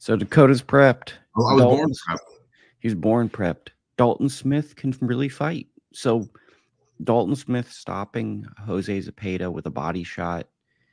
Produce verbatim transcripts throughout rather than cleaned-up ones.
So Dakota's prepped. Oh, I was born Dalton's prepped. he was born prepped. Dalton Smith can really fight. So Dalton Smith stopping Jose Zepeda with a body shot.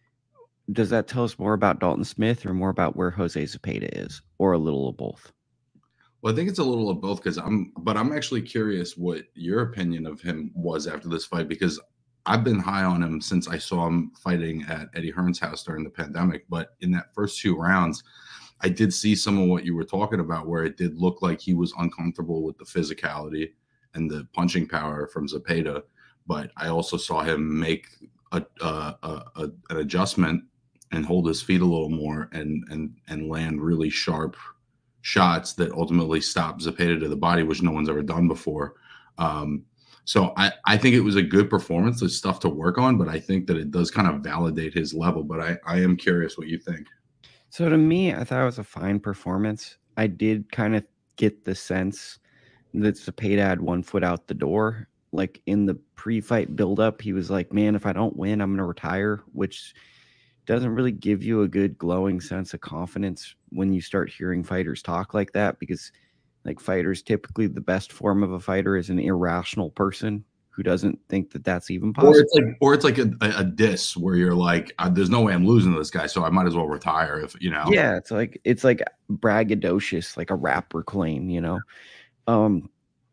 Does that tell us more about Dalton Smith or more about where Jose Zepeda is, or a little of both? Well, I think it's a little of both because I'm, but I'm actually curious what your opinion of him was after this fight because I've been high on him since I saw him fighting at Eddie Hearn's house during the pandemic. But in that first two rounds, I did see some of what you were talking about, where it did look like he was uncomfortable with the physicality and the punching power from Zepeda. But I also saw him make a, a, a, a an adjustment and hold his feet a little more and and and land really sharp shots that ultimately stopped Zepeda to the body, which no one's ever done before. Um, so I, I think it was a good performance. There's stuff to work on, but I think that it does kind of validate his level. But I, I am curious what you think. So to me, I thought it was a fine performance. I did kind of get the sense that Zepeda had one foot out the door. Like in the pre-fight buildup, he was like, "Man, if I don't win, I'm going to retire," which doesn't really give you a good glowing sense of confidence when you start hearing fighters talk like that, because like fighters, typically the best form of a fighter is an irrational person who doesn't think that that's even Or it's possible. like, or it's like a, a, a diss where you're like, uh, "There's no way I'm losing to this guy, so I might as well retire." If you know, Yeah, it's like it's like braggadocious, like a rapper claim, you know. Um,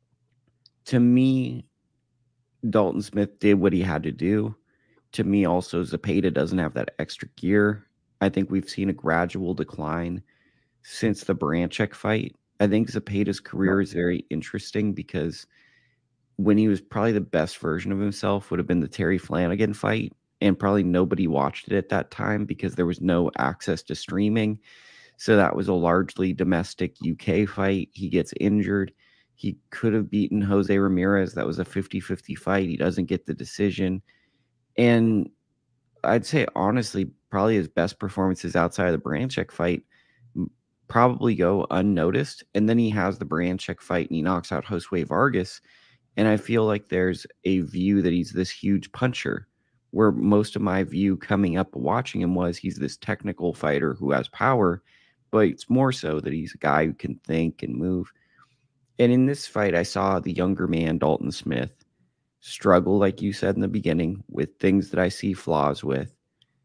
to me, Dalton Smith did what he had to do. To me, also Zepeda doesn't have that extra gear. I think we've seen a gradual decline since the Branchek fight. I think Zepeda's career is very interesting because when he was probably the best version of himself would have been the Terry Flanagan fight, and probably nobody watched it at that time because there was no access to streaming. So that was a largely domestic U K fight. He gets injured. He could have beaten Jose Ramirez. That was a fifty-fifty fight. He doesn't get the decision. And I'd say honestly, probably his best performances outside of the Branchek fight probably go unnoticed. And then he has the Branchek fight and he knocks out Josue Vargas. And I feel like there's a view that he's this huge puncher, where most of my view coming up watching him was he's this technical fighter who has power, but it's more so that he's a guy who can think and move. And in this fight, I saw the younger man, Dalton Smith, struggle, like you said in the beginning, with things that I see flaws with,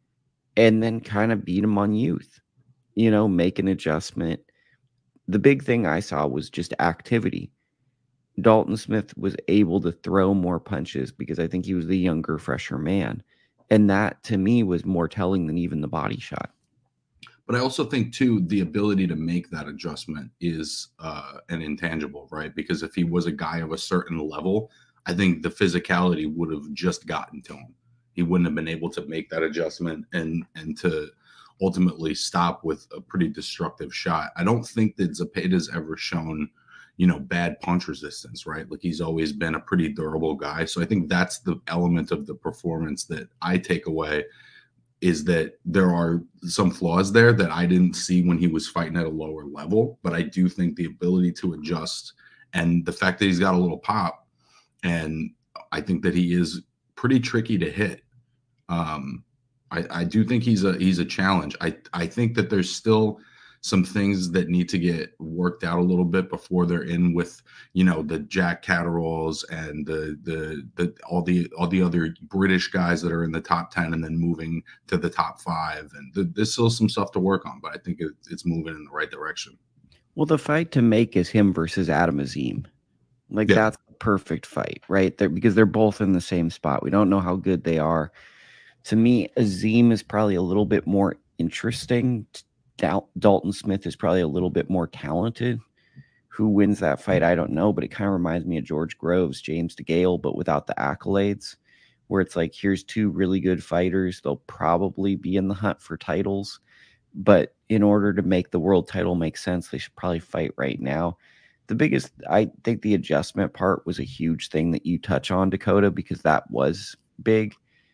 and then kind of beat him on youth, you know, make an adjustment. The big thing I saw was just activity. Dalton Smith was able to throw more punches because I think he was the younger, fresher man. And that to me was more telling than even the body shot. but I also think too the ability to make that adjustment is uh, an intangible, right? Because if he was a guy of a certain level, I think the physicality would have just gotten to him. He wouldn't have been able to make that adjustment and and to ultimately stop with a pretty destructive shot. I don't think that Zepeda's ever shown, you know, bad punch resistance, right? Like he's always been a pretty durable guy. So I think that's the element of the performance that I take away is that there are some flaws there that I didn't see when he was fighting at a lower level. But I do think the ability to adjust and the fact that he's got a little pop, and I think that he is pretty tricky to hit. Um, I, I do think he's a he's a challenge. I I think that there's still some things that need to get worked out a little bit before they're in with, you know, the Jack Catteralls and the the the all the all the other British guys that are in the top ten and then moving to the top five. And th- there's still some stuff to work on, but I think it, it's moving in the right direction. Well, the fight to make is him versus Adam Azim. Like Yeah. that's the perfect fight, right? They're, because they're both in the same spot. We don't know how good they are. To me, Azim is probably a little bit more interesting. Dal- Dalton Smith is probably a little bit more talented. Who wins that fight, I don't know, but it kind of reminds me of George Groves, James DeGale, but without the accolades, where it's like, here's two really good fighters. They'll probably be in the hunt for titles, but in order to make the world title make sense, they should probably fight right now. The biggest, I think the adjustment part was a huge thing that you touch on, Dakota, because that was big.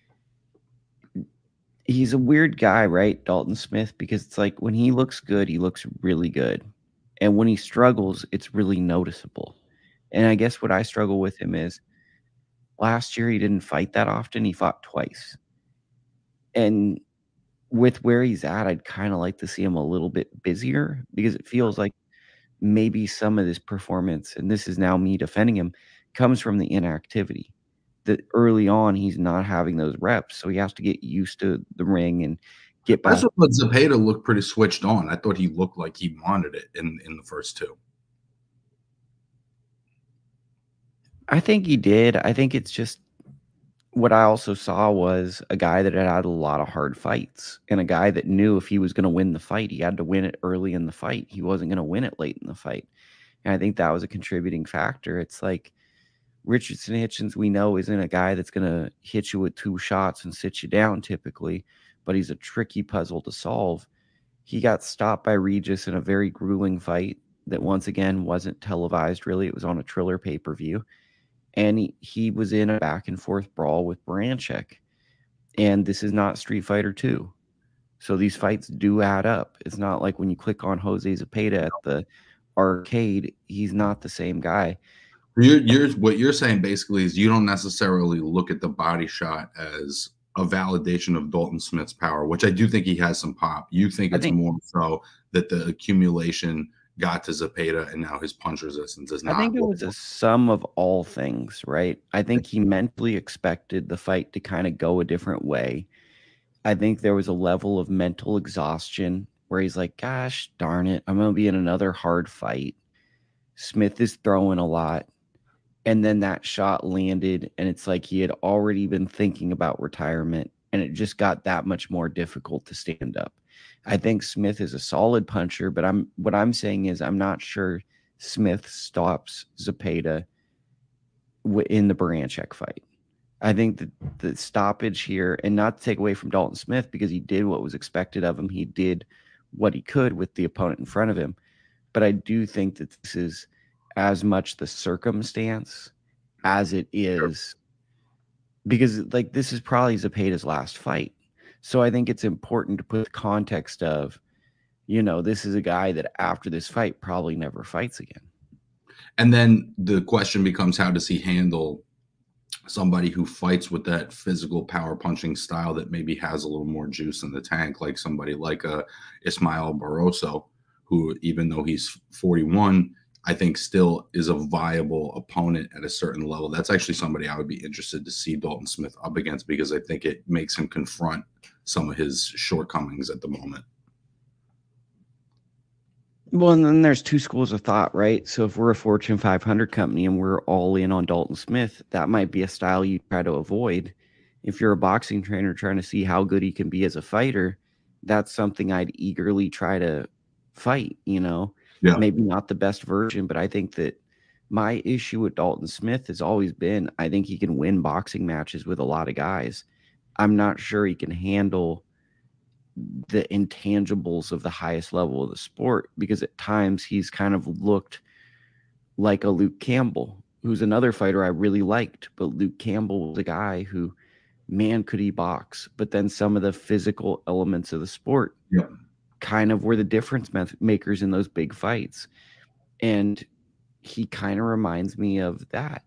He's a weird guy, right? Dalton Smith, because it's like when he looks good, he looks really good. And when he struggles, it's really noticeable. And I guess what I struggle with him is last year he didn't fight that often. He fought twice. And with where he's at, I'd kind of like to see him a little bit busier because it feels like maybe some of this performance, and this is now me defending him, comes from the inactivity. That early on he's not having those reps, so he has to get used to the ring and get That's back. what Zepeda looked pretty switched on. I thought he looked like he wanted it in in the first two. I think he did. I think it's just what I also saw was a guy that had had a lot of hard fights and a guy that knew if he was going to win the fight, he had to win it early in the fight. He wasn't going to win it late in the fight. And I think that was a contributing factor. It's like Richardson Hitchens, we know, isn't a guy that's going to hit you with two shots and sit you down typically, but he's a tricky puzzle to solve. He got stopped by Regis in a very grueling fight that once again wasn't televised really. It was on a Triller pay-per-view. And he, he was in a back and forth brawl with Baranchik. And this is not Street Fighter two. So these fights do add up. It's not like when you click on Jose Zepeda at the arcade, he's not the same guy. You're, you're what you're saying basically is you don't necessarily look at the body shot as a validation of Dalton Smith's power, which I do think he has some pop. You think I it's think more so that the accumulation got to Zepeda and now his punch resistance is I not. think it was a sum of all things, right? I think he mentally expected the fight to kind of go a different way. I think there was a level of mental exhaustion where he's like, gosh darn it, I'm going to be in another hard fight. Smith is throwing a lot. And then that shot landed, and it's like he had already been thinking about retirement, and it just got that much more difficult to stand up. I think Smith is a solid puncher, but I'm what I'm saying is I'm not sure Smith stops Zepeda in the Baranchik fight. I think that the stoppage here, and not to take away from Dalton Smith because he did what was expected of him, he did what he could with the opponent in front of him. But I do think that this is as much the circumstance as it is because, like, this is probably Zepeda's last fight. So I think it's important to put the context of, you know, this is a guy that after this fight probably never fights again. And then the question becomes, how does he handle somebody who fights with that physical power punching style that maybe has a little more juice in the tank, like somebody like a Ismael Barroso, who, even though he's forty-one, I think still is a viable opponent at a certain level. That's actually somebody I would be interested to see Dalton Smith up against because I think it makes him confront some of his shortcomings at the moment. Well, and then there's two schools of thought, right? So if we're a Fortune five hundred company and we're all in on Dalton Smith, that might be a style you try to avoid. If you're a boxing trainer trying to see how good he can be as a fighter, that's something I'd eagerly try to fight, you know? Yeah. Maybe not the best version, but I think that my issue with Dalton Smith has always been I think he can win boxing matches with a lot of guys. I'm not sure he can handle the intangibles of the highest level of the sport because at times he's kind of looked like a Luke Campbell, who's another fighter I really liked. But Luke Campbell was a guy who, man, could he box? But then some of the physical elements of the sport yeah. kind of were the difference makers in those big fights. And he kind of reminds me of that.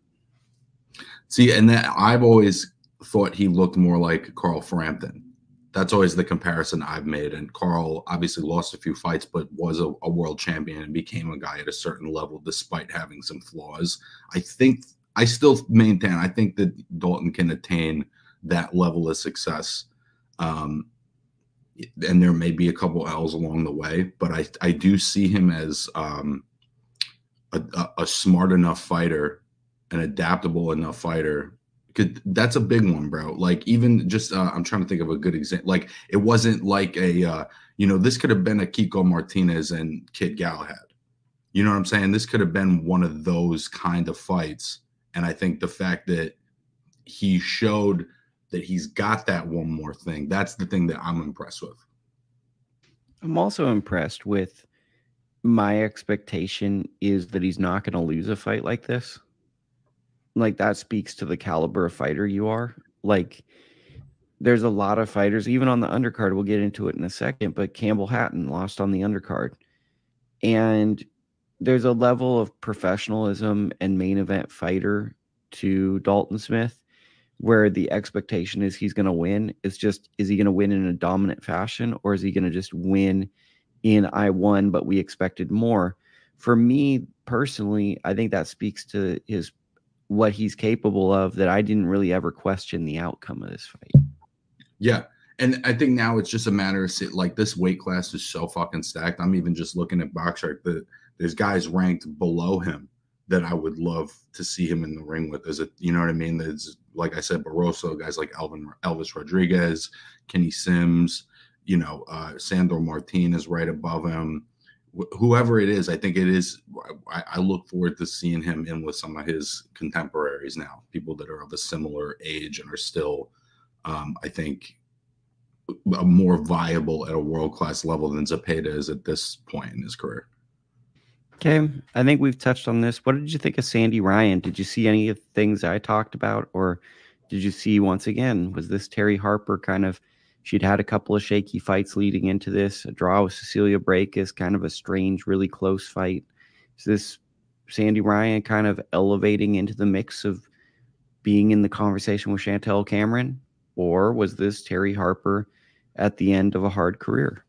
See, and that I've always thought he looked more like Carl Frampton. That's always the comparison I've made. And Carl obviously lost a few fights, but was a, a world champion and became a guy at a certain level despite having some flaws. I think I still maintain, I think that Dalton can attain that level of success. Um, and there may be a couple L's along the way, but I, I do see him as um, a, a smart enough fighter, an adaptable enough fighter. Could, that's a big one, bro. Like, even just uh, I'm trying to think of a good example. Like, it wasn't like a uh, you know, this could have been a Kiko Martinez and Kid Galahad. You know what I'm saying? This could have been one of those kind of fights. And I think the fact that he showed that he's got that one more thing, that's the thing that I'm impressed with. I'm also impressed with my expectation is that he's not going to lose a fight like this. Like, that speaks to the caliber of fighter you are. Like, there's a lot of fighters, even on the undercard. We'll get into it in a second, but Campbell Hatton lost on the undercard. And there's a level of professionalism and main event fighter to Dalton Smith where the expectation is he's going to win. It's just, is he going to win in a dominant fashion, or is he going to just win in I won, but we expected more? For me personally, I think that speaks to his what he's capable of, that I didn't really ever question the outcome of this fight. Yeah. And I think now it's just a matter of like this weight class is so fucking stacked. I'm even just looking at BoxRec that there's guys ranked below him that I would love to see him in the ring with. There's a, you know what I mean? There's, like I said, Barroso, guys like Elvin, Elvis Rodriguez, Kenny Sims, you know, uh, Sandro Martin is right above him. Wh- whoever it is, I think it is. I, I look forward to seeing him in with some of his contemporaries now, people that are of a similar age and are still, um, I think, more viable at a world class level than Zepeda is at this point in his career. Okay, I think we've touched on this. What did you think of Sandy Ryan? Did you see any of the things I talked about, or did you see, once again, was this Terry Harper kind of? She'd had a couple of shaky fights leading into this. A draw with Cecilia Brækhus, kind of a strange, really close fight. Is this Sandy Ryan kind of elevating into the mix of being in the conversation with Chantel Cameron, or was this Terry Harper at the end of a hard career?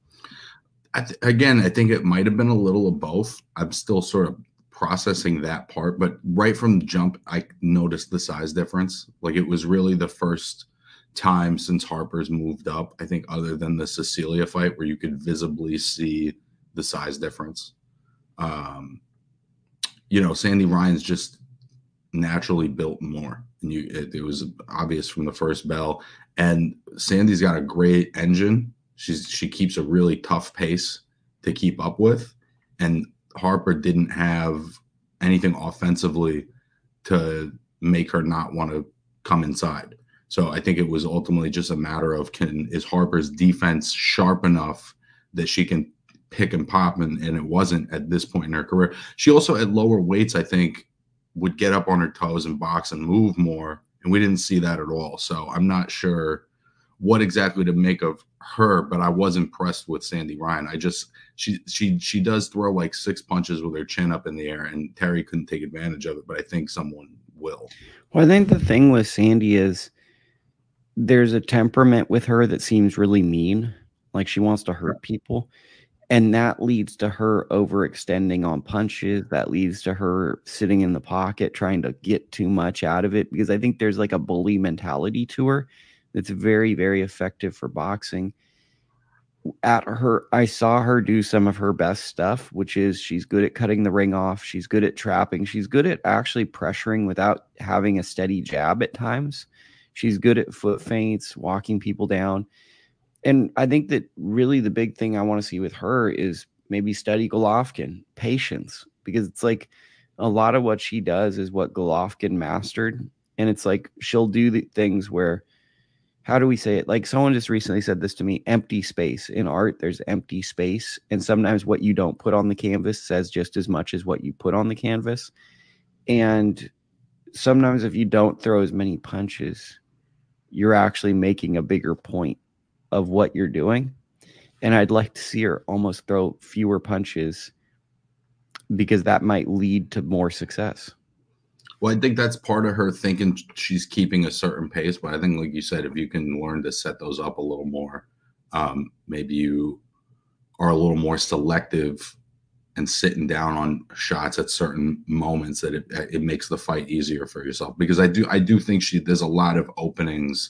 I th- again, I think it might have been a little of both. I'm still sort of processing that part, but right from the jump, I noticed the size difference. Like it was really the first time since Harper's moved up, I think, other than the Cecilia fight, where you could visibly see the size difference. Um, you know, Sandy Ryan's just naturally built more, and you it, it was obvious from the first bell. And Sandy's got a great engine. She's she keeps a really tough pace to keep up with, and Harper didn't have anything offensively to make her not want to come inside. So I think it was ultimately just a matter of, can is Harper's defense sharp enough that she can pick and pop, and, and it wasn't at this point in her career. She also at lower weights, I think, would get up on her toes and box and move more, and we didn't see that at all. So I'm not sure what exactly to make of her, but I was impressed with Sandy Ryan. I just she she she does throw like six punches with her chin up in the air, and Terry couldn't take advantage of it, but I think someone will. Well, I think the thing with Sandy is there's a temperament with her that seems really mean, like she wants to hurt people. And that leads to her overextending on punches. That leads to her sitting in the pocket trying to get too much out of it, because I think there's like a bully mentality to her that's very, very effective for boxing. At her, I saw her do some of her best stuff, which is she's good at cutting the ring off. She's good at trapping. She's good at actually pressuring without having a steady jab at times. She's good at foot feints, walking people down. And I think that really the big thing I want to see with her is maybe study Golovkin, patience, because it's like a lot of what she does is what Golovkin mastered. And it's like she'll do the things where, how do we say it? Like someone just recently said this to me: empty space. In art, there's empty space. And sometimes what you don't put on the canvas says just as much as what you put on the canvas. And sometimes if you don't throw as many punches, you're actually making a bigger point of what you're doing. And I'd like to see her almost throw fewer punches, because that might lead to more success. Well, I think that's part of her thinking she's keeping a certain pace, but I think, like you said, if you can learn to set those up a little more, um, maybe you are a little more selective and sitting down on shots at certain moments, that it, it makes the fight easier for yourself. Because I do I do think she there's a lot of openings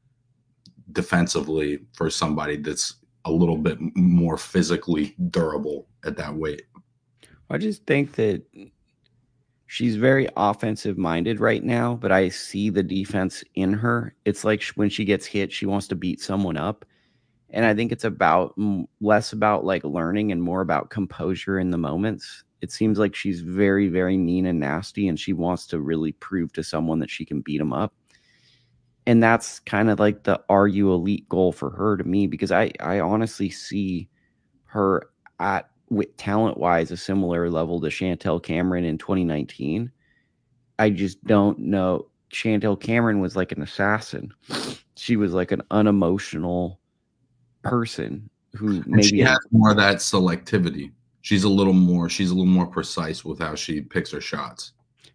defensively for somebody that's a little bit more physically durable at that weight. I just think that she's very offensive minded right now, but I see the defense in her. It's like when she gets hit, she wants to beat someone up. And I think it's about less about like learning and more about composure in the moments. It seems like she's very, very mean and nasty, and she wants to really prove to someone that she can beat them up. And that's kind of like the "are you elite" goal for her to me, because I I honestly see her at, with talent wise, a similar level to Chantel Cameron in twenty nineteen. I just don't know. Chantel Cameron was like an assassin. She was like an unemotional person who And she maybe has more of that selectivity. She's a little more she's a little more precise with how she picks her shots.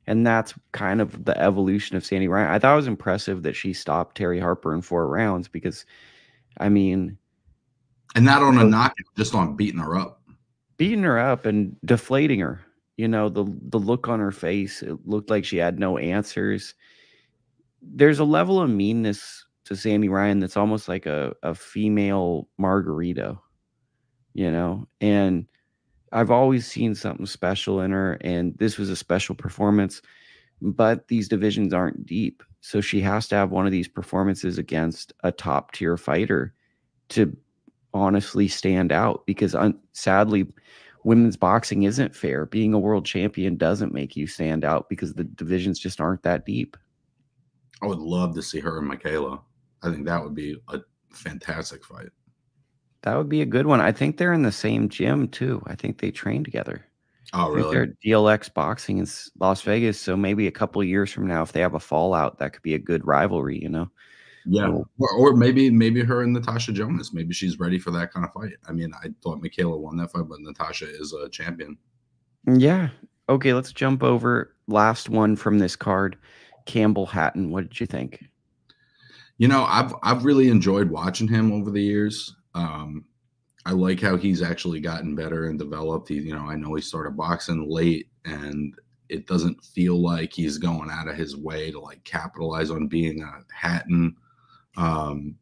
And that's kind of the evolution of Sandy Ryan. I thought it was impressive that she stopped Terry Harper in four rounds because, I mean, and not on a the, knockout, just on beating her up. beating her up and deflating her. You know, the the look on her face, it looked like she had no answers. There's a level of meanness to Sandy Ryan that's almost like a, a female Margarito, you know? And I've always seen something special in her, and this was a special performance, but these divisions aren't deep. So she has to have one of these performances against a top tier fighter to honestly stand out because un- sadly, women's boxing isn't fair. Being a world champion doesn't make you stand out because the divisions just aren't that deep. I would love to see her and Michaela. I think that would be a fantastic fight. That would be a good one. I think they're in the same gym too. I think they train together. Oh, I think really? they're at D L X Boxing in Las Vegas. So maybe a couple of years from now, if they have a fallout, that could be a good rivalry, you know? Yeah. Well, Or, or maybe maybe her and Natasha Jonas. Maybe she's ready for that kind of fight. I mean, I thought Michaela won that fight, but Natasha is a champion. yeah. Okay, let's jump over. Last one from this card. Campbell Hatton. What did you think? You know, I've I've really enjoyed watching him over the years. Um, I like how he's actually gotten better and developed. He, you know, I know he started boxing late, and it doesn't feel like he's going out of his way to like capitalize on being a Hatton. Um,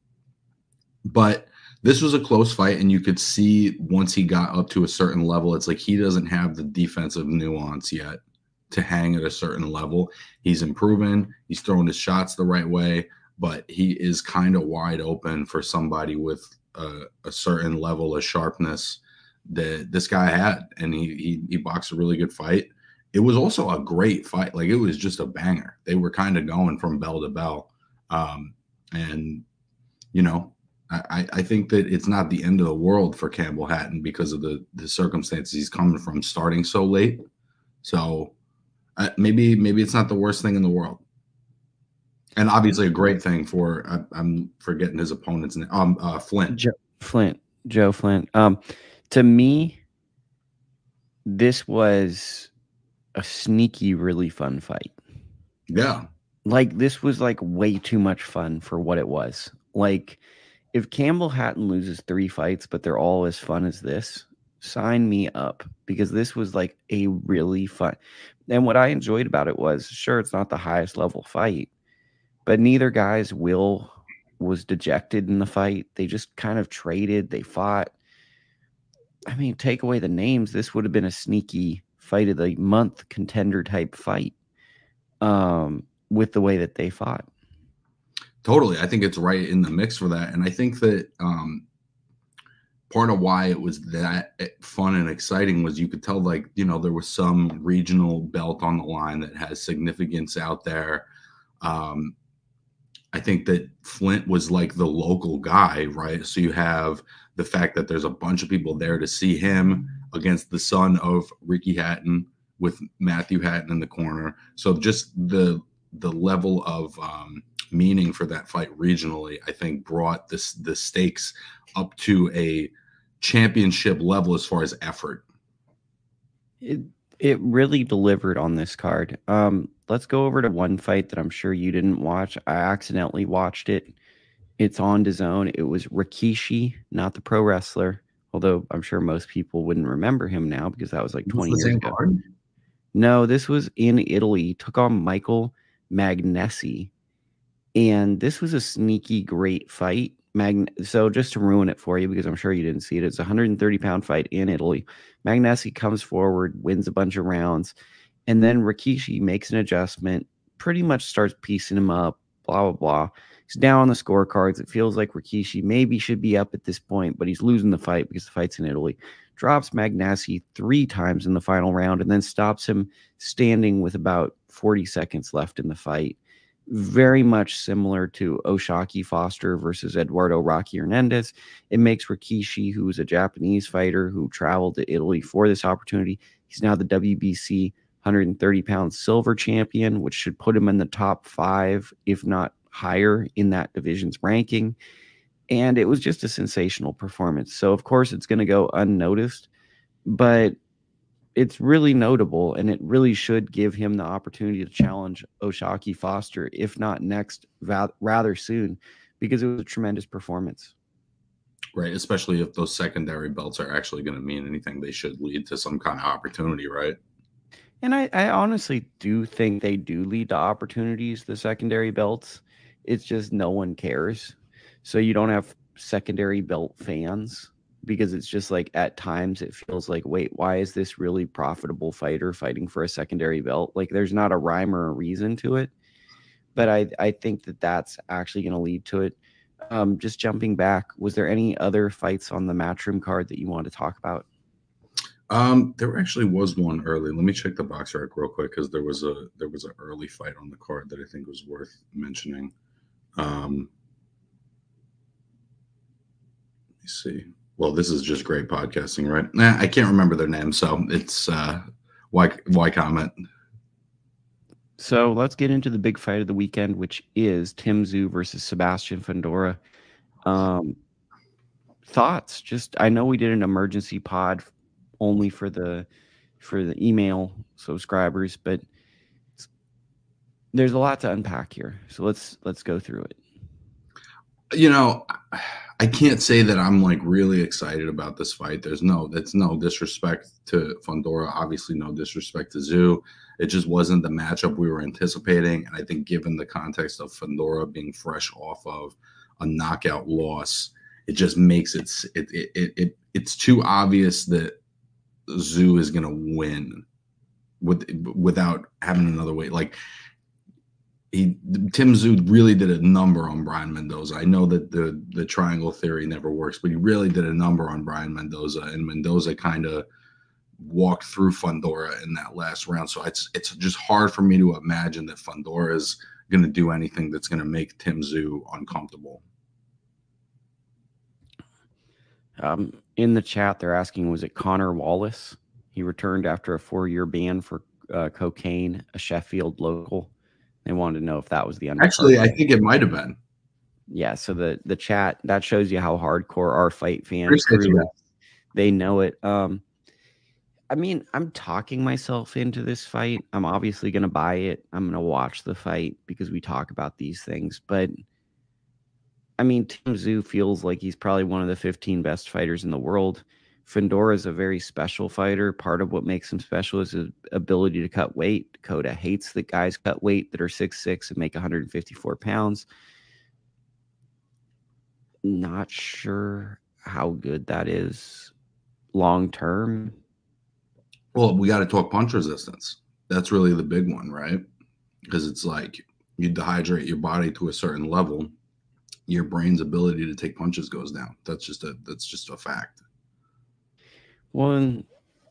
but this was a close fight, and you could see once he got up to a certain level, it's like he doesn't have the defensive nuance yet to hang at a certain level. He's improving. He's throwing his shots the right way, but he is kind of wide open for somebody with a, a certain level of sharpness that this guy had, and he, he he boxed a really good fight. It was also a great fight. Like it was just a banger. They were kind of going from bell to bell, um, and you know, I, I think that it's not the end of the world for Campbell Hatton because of the the circumstances he's coming from, starting so late. So uh, maybe maybe it's not the worst thing in the world, and obviously a great thing for I, I'm forgetting his opponent's name. Um, uh, Flint. Joe Flint. Joe Flint. Um, to me, this was a sneaky, really fun fight. Yeah, Like this was like way too much fun for what it was. Like if Campbell Hatton loses three fights, but they're all as fun as this, sign me up because this was like a really fun. And what I enjoyed about it was, sure, it's not the highest level fight, but neither guy's will was dejected in the fight. They just kind of traded. They fought. I mean, take away the names, this would have been a sneaky fight of the month contender type fight. Um, with the way that they fought. totally. I think it's right in the mix for that, and I think that um, part of why it was that fun and exciting was you could tell, like, you know, there was some regional belt on the line that has significance out there. Um, I think that Flint was like the local guy, right? So you have the fact that there's a bunch of people there to see him against the son of Ricky Hatton with Matthew Hatton in the corner. So just the the level of um, meaning for that fight regionally, I think, brought this the stakes up to a championship level as far as effort. It it really delivered on this card. Um, let's go over to one fight that I'm sure you didn't watch. I accidentally watched it. It's on DAZN. It was Rikishi, not the pro wrestler, although I'm sure most people wouldn't remember him now because that was like What's twenty the years same ago. card? No, this was in Italy. He took on Michael Magnesi, and this was a sneaky great fight. Mag- so just to ruin it for you, because I'm sure you didn't see it, it's a one hundred thirty pound fight in Italy. Magnesi comes forward, wins a bunch of rounds, and then Rikishi makes an adjustment, pretty much starts piecing him up, blah, blah, blah. He's down on the scorecards. It feels like Rikishi maybe should be up at this point, but he's losing the fight because the fight's in Italy. Drops Magnesi three times in the final round and then stops him standing with about forty seconds left in the fight. Very much similar to Oshaki Foster versus Eduardo Rocky Hernandez. It makes Rikishi, who is a Japanese fighter who traveled to Italy for this opportunity, he's now the W B C one hundred thirty pound silver champion, which should put him in the top five, if not higher, in that division's ranking. And it was just a sensational performance. So, of course, it's going to go unnoticed, but it's really notable, and it really should give him the opportunity to challenge Oshaki Foster, if not next, va- rather soon, because it was a tremendous performance. Right, especially if those secondary belts are actually going to mean anything, they should lead to some kind of opportunity, right? And I, I honestly do think they do lead to opportunities, the secondary belts. It's just no one cares. So you don't have secondary belt fans because it's just like at times it feels like, wait, why is this really profitable fighter fighting for a secondary belt? Like there's not a rhyme or a reason to it. But I, I think that that's actually going to lead to it. Um, just jumping back, was there any other fights on the Matchroom card that you want to talk about? Um, there actually was one early. Let me check the box rec real quick because there was a there was an early fight on the card that I think was worth mentioning. Um, let me see. Well, this is just great podcasting, right? Nah, I can't remember their name, so it's uh, why why comment? So let's get into the big fight of the weekend, which is Tim Tszyu versus Sebastian Fundora. Um, thoughts? Just I know we did an emergency pod only for the for the email subscribers, but there's a lot to unpack here. So let's let's go through it. You know, I can't say that I'm like really excited about this fight. There's no, that's no disrespect to Fundora. Obviously, no disrespect to Tszyu. It just wasn't the matchup we were anticipating. And I think, given the context of Fundora being fresh off of a knockout loss, it just makes it it it, it, it it's too obvious that Tszyu is going to win with without having another way. Like he Tim Tszyu really did a number on Brian Mendoza. I know that the the triangle theory never works, but he really did a number on Brian Mendoza, and Mendoza kind of walked through Fundora in that last round. So it's it's just hard for me to imagine that Fundora is going to do anything that's going to make Tim Tszyu uncomfortable. Um, in the chat, they're asking, was it Connor Wallace? He returned after a four-year ban for uh, cocaine, a Sheffield local. They wanted to know if that was the undercard. Actually, I think it might have been. Yeah, so the the chat, that shows you how hardcore our fight fan crew is. They know it. Um, I mean, I'm talking myself into this fight. I'm obviously going to buy it. I'm going to watch the fight because we talk about these things. But I mean, Tim Tszyu feels like he's probably one of the fifteen best fighters in the world. Fundora is a very special fighter. Part of what makes him special is his ability to cut weight. Dakota hates that guys cut weight that are six six and make one hundred fifty-four pounds. Not sure how good that is long term. Well, we got to talk punch resistance. That's really the big one, right? Because it's like you dehydrate your body to a certain level, your brain's ability to take punches goes down. That's just a that's just a fact. Well, and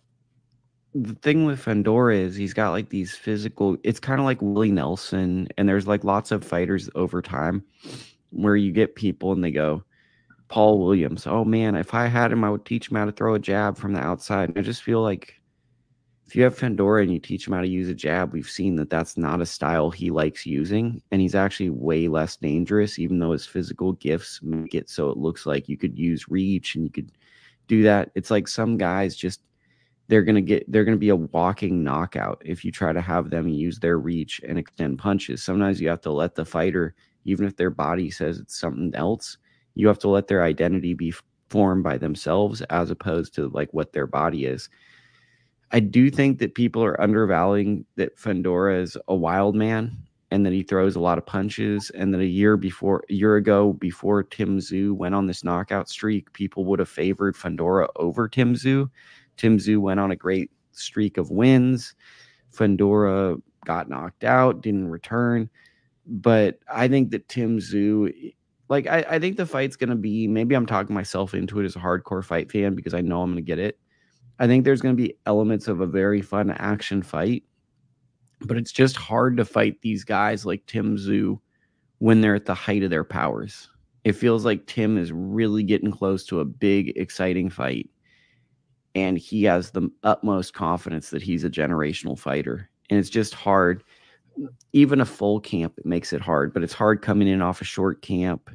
the thing with Fundora is he's got like these physical, it's kind of like Willie Nelson, and there's like lots of fighters over time where you get people and they go, Paul Williams, oh man, if I had him, I would teach him how to throw a jab from the outside. And I just feel like if you have Fundora and you teach him how to use a jab, we've seen that that's not a style he likes using, and he's actually way less dangerous, even though his physical gifts make it so it looks like you could use reach and you could do that. It's like some guys just they're gonna get they're gonna be a walking knockout if you try to have them use their reach and extend punches. Sometimes you have to let the fighter, even if their body says it's something else, you have to let their identity be formed by themselves as opposed to like what their body is. I do think that people are undervaluing that Fundora is a wild man and that he throws a lot of punches, and that a year before, a year ago, before Tim Tszyu went on this knockout streak, people would have favored Fundora over Tim Tszyu. Tim Tszyu went on a great streak of wins. Fundora got knocked out, didn't return. But I think that Tim Tszyu, like, I, I think the fight's going to be, maybe I'm talking myself into it as a hardcore fight fan because I know I'm going to get it. I think there's going to be elements of a very fun action fight, but it's just hard to fight these guys like Tim Tszyu when they're at the height of their powers. It feels like Tim is really getting close to a big, exciting fight, and he has the utmost confidence that he's a generational fighter. And it's just hard. Even a full camp, it makes it hard, but it's hard coming in off a short camp.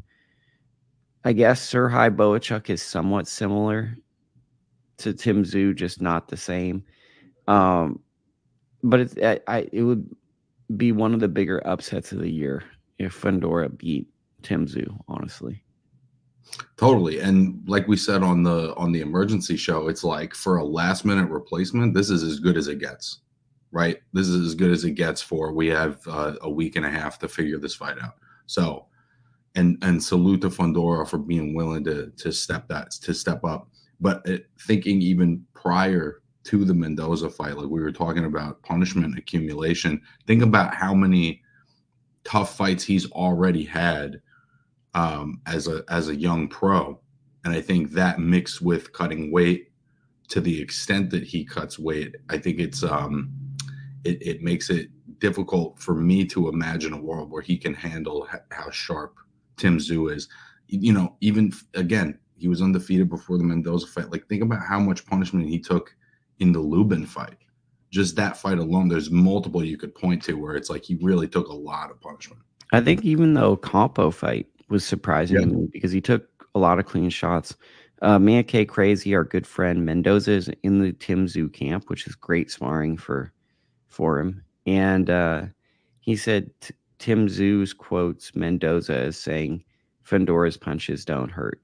I guess Serhii Boachuk is somewhat similar to Tim Tszyu, just not the same. Um, but it's I, I it would be one of the bigger upsets of the year if Fundora beat Tim Tszyu, honestly. Totally. And like we said on the on the emergency show, it's like for a last minute replacement, this is as good as it gets. Right? This is as good as it gets for we have uh, a week and a half to figure this fight out. So, and and salute to Fundora for being willing to to step that to step up. But it, thinking even prior to the Mendoza fight, like we were talking about punishment accumulation, think about how many tough fights he's already had um, as a as a young pro, and I think that mixed with cutting weight to the extent that he cuts weight, I think it's um, it, it makes it difficult for me to imagine a world where he can handle h- how sharp Tim Tszyu is. You know, even again, he was undefeated before the Mendoza fight. Like, think about how much punishment he took in the Lubin fight. Just that fight alone, there's multiple you could point to where it's like he really took a lot of punishment. I think even the Ocampo fight was surprising Yeah. to me because he took a lot of clean shots. Uh, Mia K Crazy, our good friend Mendoza, is in the Tim Tszyu camp, which is great sparring for for him. And uh, he said t- Tim Tszyu's quotes Mendoza as saying, "Fundora's punches don't hurt."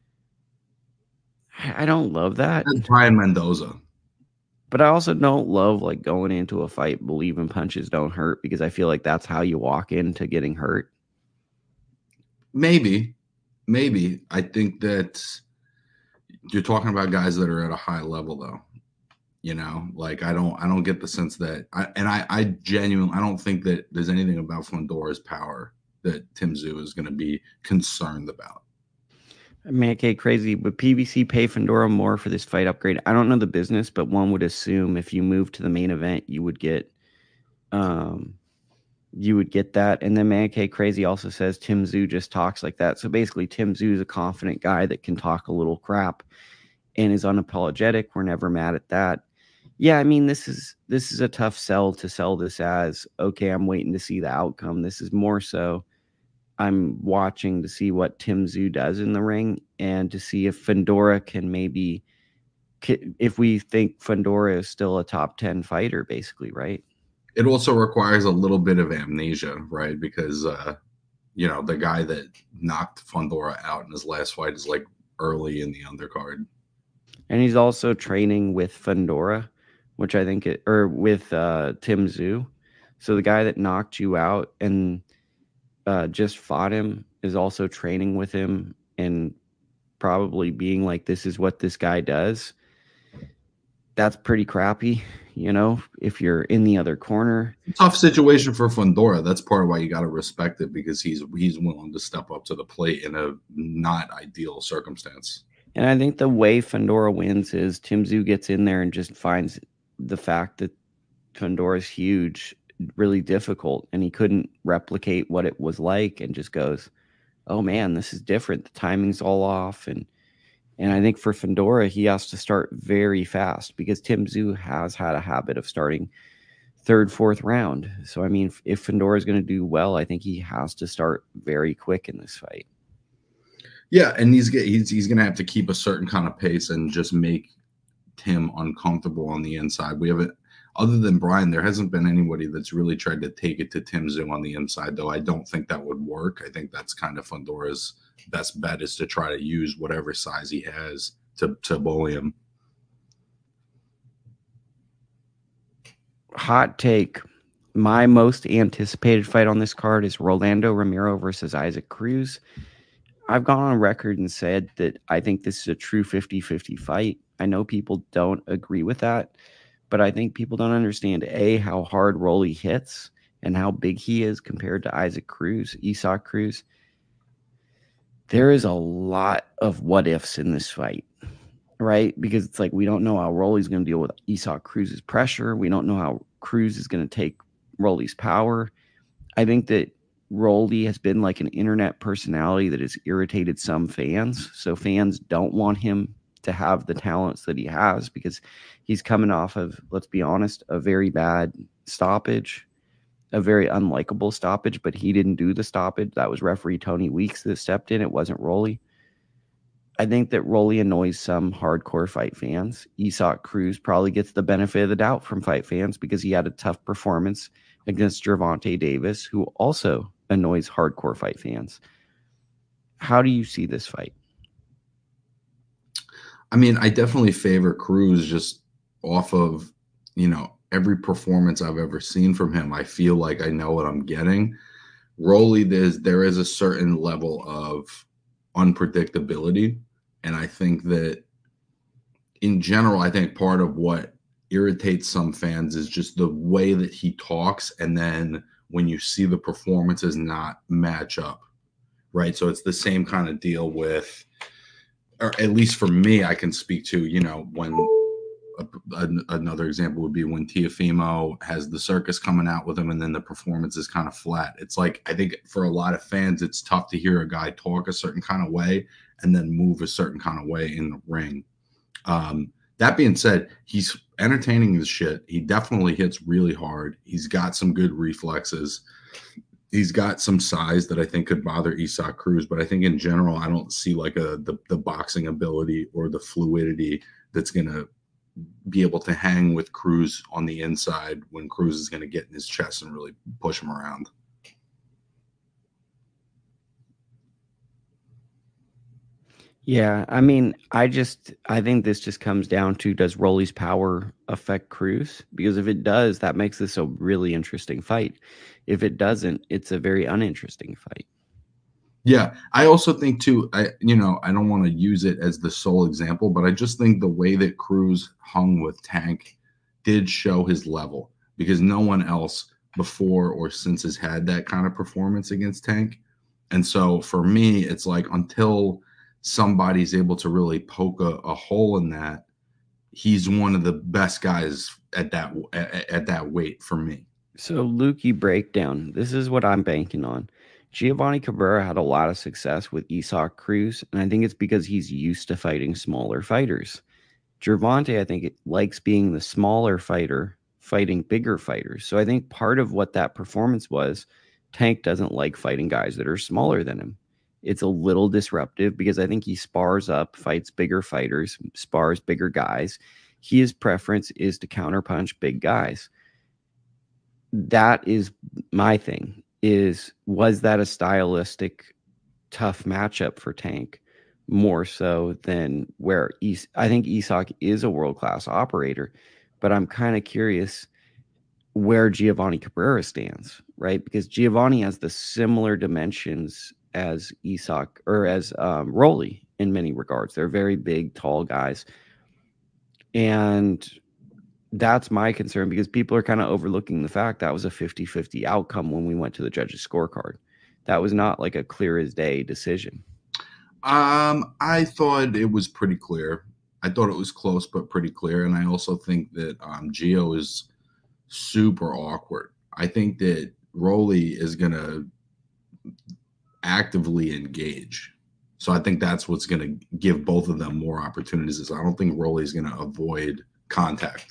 I I don't love that, That's Brian Mendoza. but I also don't love like going into a fight believing punches don't hurt because I feel like that's how you walk into getting hurt. Maybe, maybe. I think that you're talking about guys that are at a high level, though. You know, like I don't, I don't get the sense that, I, and I, I genuinely, I don't think that there's anything about Fundora's power that Tim Tszyu is going to be concerned about. Man, okay, crazy. Would P B C pay Fundora more for this fight upgrade? I don't know the business, but one would assume if you move to the main event, you would get, um, you would get that. And then Man, okay, crazy also says Tim Tszyu just talks like that. So basically, Tim Tszyu is a confident guy that can talk a little crap and is unapologetic. We're never mad at that. Yeah, I mean, this is this is a tough sell to sell this as okay. I'm waiting to see the outcome. This is more so I'm watching to see what Tim Tszyu does in the ring and to see if Fundora can maybe if we think Fundora is still a top ten fighter, basically, right? It also requires a little bit of amnesia, right? Because, uh, you know, the guy that knocked Fundora out in his last fight is like early in the undercard. And he's also training with Fundora, which I think it, or with uh, Tim Tszyu. So the guy that knocked you out and uh, just fought him is also training with him and probably being like, this is what this guy does. That's pretty crappy, you know, if you're in the other corner. Tough situation for Fundora. That's part of why you got to respect it, because he's he's willing to step up to the plate in a not ideal circumstance. And I think the way Fundora wins is Tim Tszyu gets in there and just finds the fact that Fundora's huge really difficult and he couldn't replicate what it was like and just goes, oh man, this is different. The timing's all off. And and I think for Fundora, he has to start very fast because Tim Tszyu has had a habit of starting third, fourth round. So I mean, if, if Fundora is going to do well, I think he has to start very quick in this fight. Yeah, and he's he's he's going to have to keep a certain kind of pace and just make Tim uncomfortable on the inside. We haven't, other than Brian, there hasn't been anybody that's really tried to take it to Tim Tszyu on the inside, though I don't think that would work. I think that's kind of Fundora's best bet, is to try to use whatever size he has to, to bully him. Hot take. My most anticipated fight on this card is Rolando Romero versus Isaac Cruz. I've gone on record and said that I think this is a true fifty-fifty fight. I know people don't agree with that, but I think people don't understand A, how hard Rolly hits and how big he is compared to Isaac Cruz, Isaac Cruz. There is a lot of what ifs in this fight, right? Because it's like we don't know how Rolly's going to deal with Isaac Cruz's pressure. We don't know how Cruz is going to take Rolly's power. I think that Rolly has been like an internet personality that has irritated some fans. So fans don't want him to have the talents that he has because he's coming off of, let's be honest, a very bad stoppage, a very unlikable stoppage, but he didn't do the stoppage. That was referee Tony Weeks that stepped in. It wasn't Rolly. I think that Rolly annoys some hardcore fight fans. Isak Cruz probably gets the benefit of the doubt from fight fans because he had a tough performance against Gervonta Davis, who also annoys hardcore fight fans. How do you see this fight? I mean, I definitely favor Cruz just off of, you know, every performance I've ever seen from him. I feel like I know what I'm getting. Rolly, there's there is a certain level of unpredictability. And I think that in general, I think part of what irritates some fans is just the way that he talks. And then when you see the performances not match up, right? So it's the same kind of deal with, or at least for me, I can speak to, you know, when a, a, another example would be when Teofimo has the circus coming out with him and then the performance is kind of flat. It's like, I think for a lot of fans, it's tough to hear a guy talk a certain kind of way and then move a certain kind of way in the ring. Um, that being said, he's entertaining as shit. He definitely hits really hard. He's got some good reflexes. He's got some size that I think could bother Isak Cruz, but I think in general, I don't see like a the, the boxing ability or the fluidity that's going to be able to hang with Cruz on the inside when Cruz is going to get in his chest and really push him around. Yeah, I mean, I just I think this just comes down to, does Rolly's power affect Cruz? Because if it does, that makes this a really interesting fight. If it doesn't, it's a very uninteresting fight. Yeah, I also think too, I you know, I don't want to use it as the sole example, but I just think the way that Cruz hung with Tank did show his level because no one else before or since has had that kind of performance against Tank. And so for me, it's like until somebody's able to really poke a, a hole in that, he's one of the best guys at that at, at that weight for me. So, Lukey breakdown. This is what I'm banking on. Giovanni Cabrera had a lot of success with Isak Cruz, and I think it's because he's used to fighting smaller fighters. Gervonta, I think, it likes being the smaller fighter fighting bigger fighters. So I think part of what that performance was, Tank doesn't like fighting guys that are smaller than him. It's a little disruptive because I think he spars up, fights bigger fighters, spars bigger guys. His preference is to counterpunch big guys. That is my thing. Is was that a stylistic tough matchup for Tank? More so than where Is- I think Isak is a world class operator, but I'm kind of curious where Giovanni Cabrera stands, right? Because Giovanni has the similar dimensions as Isak or as um, Rolly in many regards. They're very big, tall guys. And that's my concern because people are kind of overlooking the fact that was a fifty-fifty outcome when we went to the judges' scorecard. That was not like a clear as day decision. Um, I thought it was pretty clear. I thought it was close, but pretty clear. And I also think that um, Gio is super awkward. I think that Rolly is going to actively engage. So I think that's what's going to give both of them more opportunities. Is I don't think Rolly is going to avoid contact.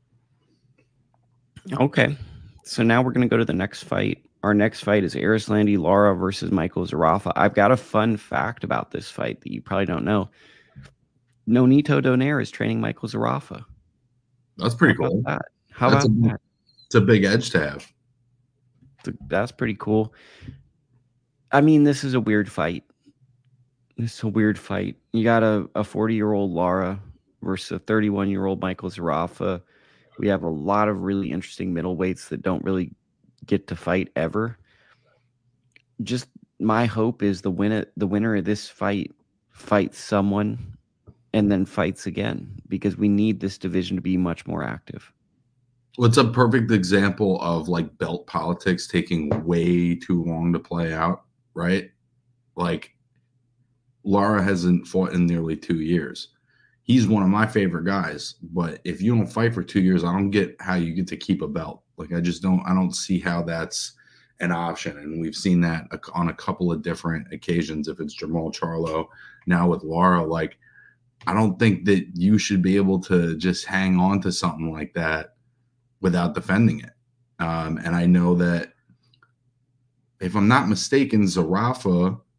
Okay. So now we're going to go to the next fight. Our next fight is Arislandi Lara versus Michael Zarafa. I've got a fun fact about this fight that you probably don't know. Nonito Donaire is training Michael Zarafa. That's pretty How cool. About that? How that's about a, that? It's a big edge to have. That's pretty cool. I mean, this is a weird fight. This is a weird fight. You got a, a forty-year-old Lara versus a thirty-one-year-old Michael Zarafa. We have a lot of really interesting middleweights that don't really get to fight ever. Just my hope is the winner the winner of this fight fights someone and then fights again because we need this division to be much more active. Well, it's a perfect example of like belt politics taking way too long to play out, right? Like Lara hasn't fought in nearly two years. He's one of my favorite guys, but if you don't fight for two years, I don't get how you get to keep a belt. Like I just don't, I don't see how that's an option. And we've seen that on a couple of different occasions. If it's Jermall Charlo, now with Lara, like I don't think that you should be able to just hang on to something like that without defending it. Um, and I know that if I'm not mistaken, Zarafa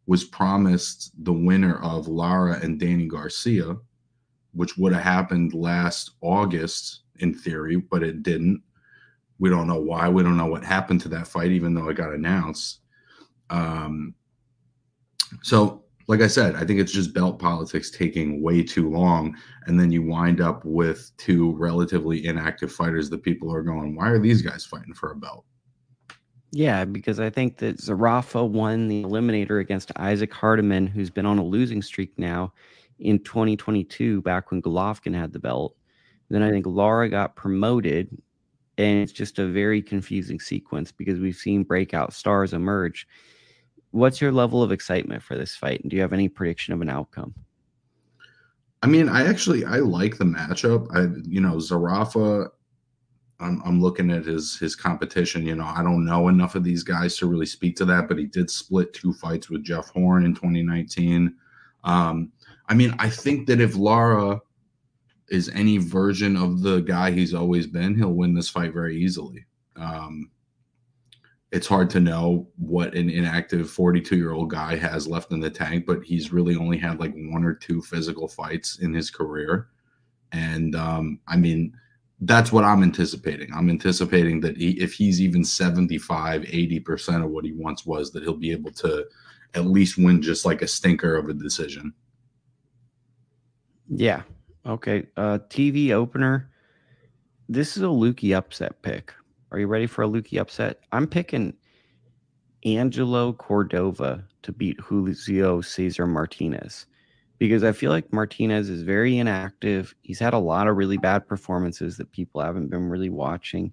was promised the winner of Lara and Danny Garcia, which would have happened last August in theory, but it didn't. We don't know why. We don't know what happened to that fight, even though it got announced. Um, so, like I said, I think it's just belt politics taking way too long. And then you wind up with two relatively inactive fighters that people are going, why are these guys fighting for a belt? Yeah, because I think that Zarafa won the Eliminator against Isaac Hardiman, who's been on a losing streak now in twenty twenty-two, back when Golovkin had the belt. Then I think Lara got promoted, and it's just a very confusing sequence because we've seen breakout stars emerge. What's your level of excitement for this fight, and do you have any prediction of an outcome? I mean, I actually I like the matchup. I you know Zarafa. I'm, I'm looking at his his competition. You know, I don't know enough of these guys to really speak to that, but he did split two fights with Jeff Horn in twenty nineteen. Um, I mean, I think that if Lara is any version of the guy he's always been, he'll win this fight very easily. Um, it's hard to know what an inactive forty-two year old guy has left in the tank, but he's really only had like one or two physical fights in his career. And um, I mean, that's what I'm anticipating. I'm anticipating that he, if he's even seventy-five, eighty percent of what he once was, that he'll be able to at least win just like a stinker of a decision. Yeah. Okay. Uh, T V opener. This is a Lukey upset pick. Are you ready for a Lukey upset? I'm picking Angelo Cordova to beat Julio Cesar Martinez because I feel like Martinez is very inactive. He's had a lot of really bad performances that people haven't been really watching.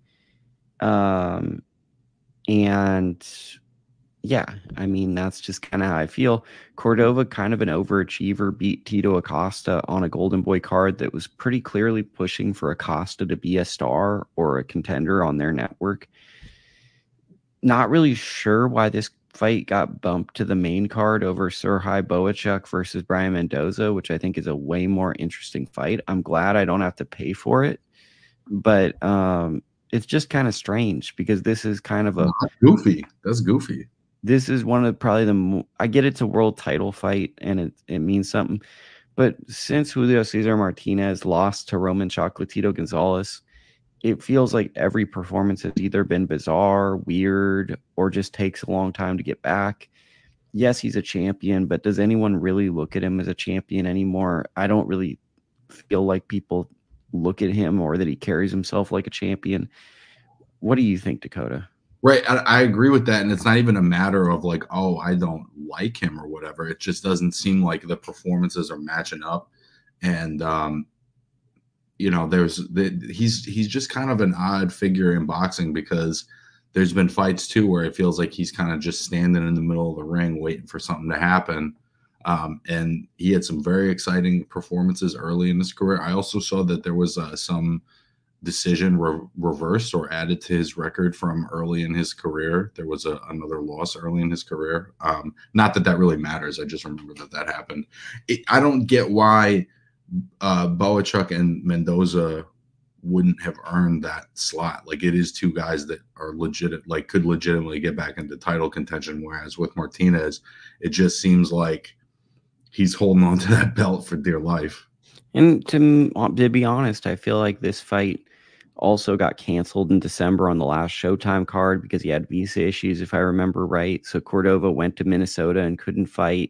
Um, and yeah, I mean, that's just kind of how I feel. Cordova, kind of an overachiever, beat Tito Acosta on a Golden Boy card that was pretty clearly pushing for Acosta to be a star or a contender on their network. Not really sure why this fight got bumped to the main card over Serhii Boachuk versus Brian Mendoza, which I think is a way more interesting fight. I'm glad I don't have to pay for it, but um, it's just kind of strange because this is kind of a oh, goofy. That's goofy. This is one of probably the I get it's a world title fight and it it means something, but since Julio Cesar Martinez lost to Roman Chocolatito Gonzalez, it feels like every performance has either been bizarre, weird, or just takes a long time to get back. Yes, he's a champion, but does anyone really look at him as a champion anymore? I don't really feel like people look at him or that he carries himself like a champion. What do you think, Dakota? Right. I, I agree with that. And it's not even a matter of like, oh, I don't like him or whatever. It just doesn't seem like the performances are matching up. And, um, you know, there's the, he's he's just kind of an odd figure in boxing because there's been fights too where it feels like he's kind of just standing in the middle of the ring waiting for something to happen. Um, and he had some very exciting performances early in his career. I also saw that there was uh, some decision re- reversed or added to his record from early in his career. There was a, another loss early in his career. Um, not that that really matters. I just remember that that happened. It, I don't get why uh, Boachuk and Mendoza wouldn't have earned that slot. Like it is two guys that are legit, like could legitimately get back into title contention. Whereas with Martinez, it just seems like he's holding on to that belt for dear life. And to, to be honest, I feel like this fight also got canceled in December on the last Showtime card because he had visa issues, if I remember right. So Cordova went to Minnesota and couldn't fight.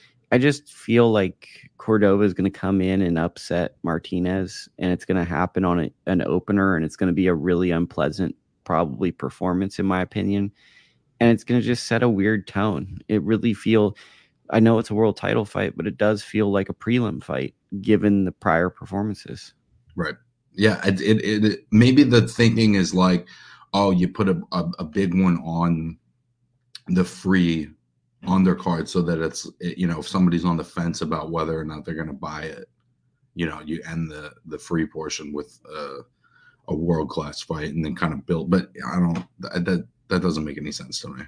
I just feel like Cordova is going to come in and upset Martinez, and it's going to happen on a, an opener, and it's going to be a really unpleasant, probably performance, in my opinion. And it's going to just set a weird tone. It really feel. I know it's a world title fight, but it does feel like a prelim fight given the prior performances. Right. Yeah. It, it, it maybe the thinking is like, oh, you put a, a, a big one on the free undercard so that it's, you know, if somebody's on the fence about whether or not they're going to buy it, you know, you end the the free portion with a, a world class fight and then kind of build. But I don't that that doesn't make any sense to me.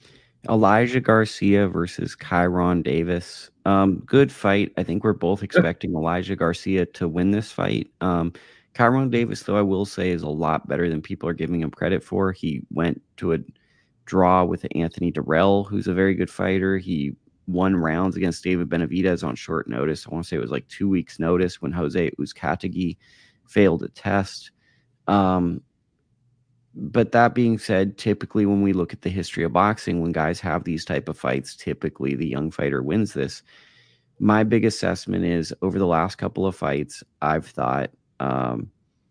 Elijah Garcia versus Kyron Davis. Um, good fight. I think we're both expecting Elijah Garcia to win this fight. Um, Kyron Davis, though, I will say, is a lot better than people are giving him credit for. He went to a draw with Anthony Durrell, who's a very good fighter. He won rounds against David Benavidez on short notice. I want to say it was like two weeks notice when Jose Uzcategui failed a test. Um, but that being said, typically when we look at the history of boxing, when guys have these type of fights, typically the young fighter wins this. My big assessment is over the last couple of fights, I've thought, um,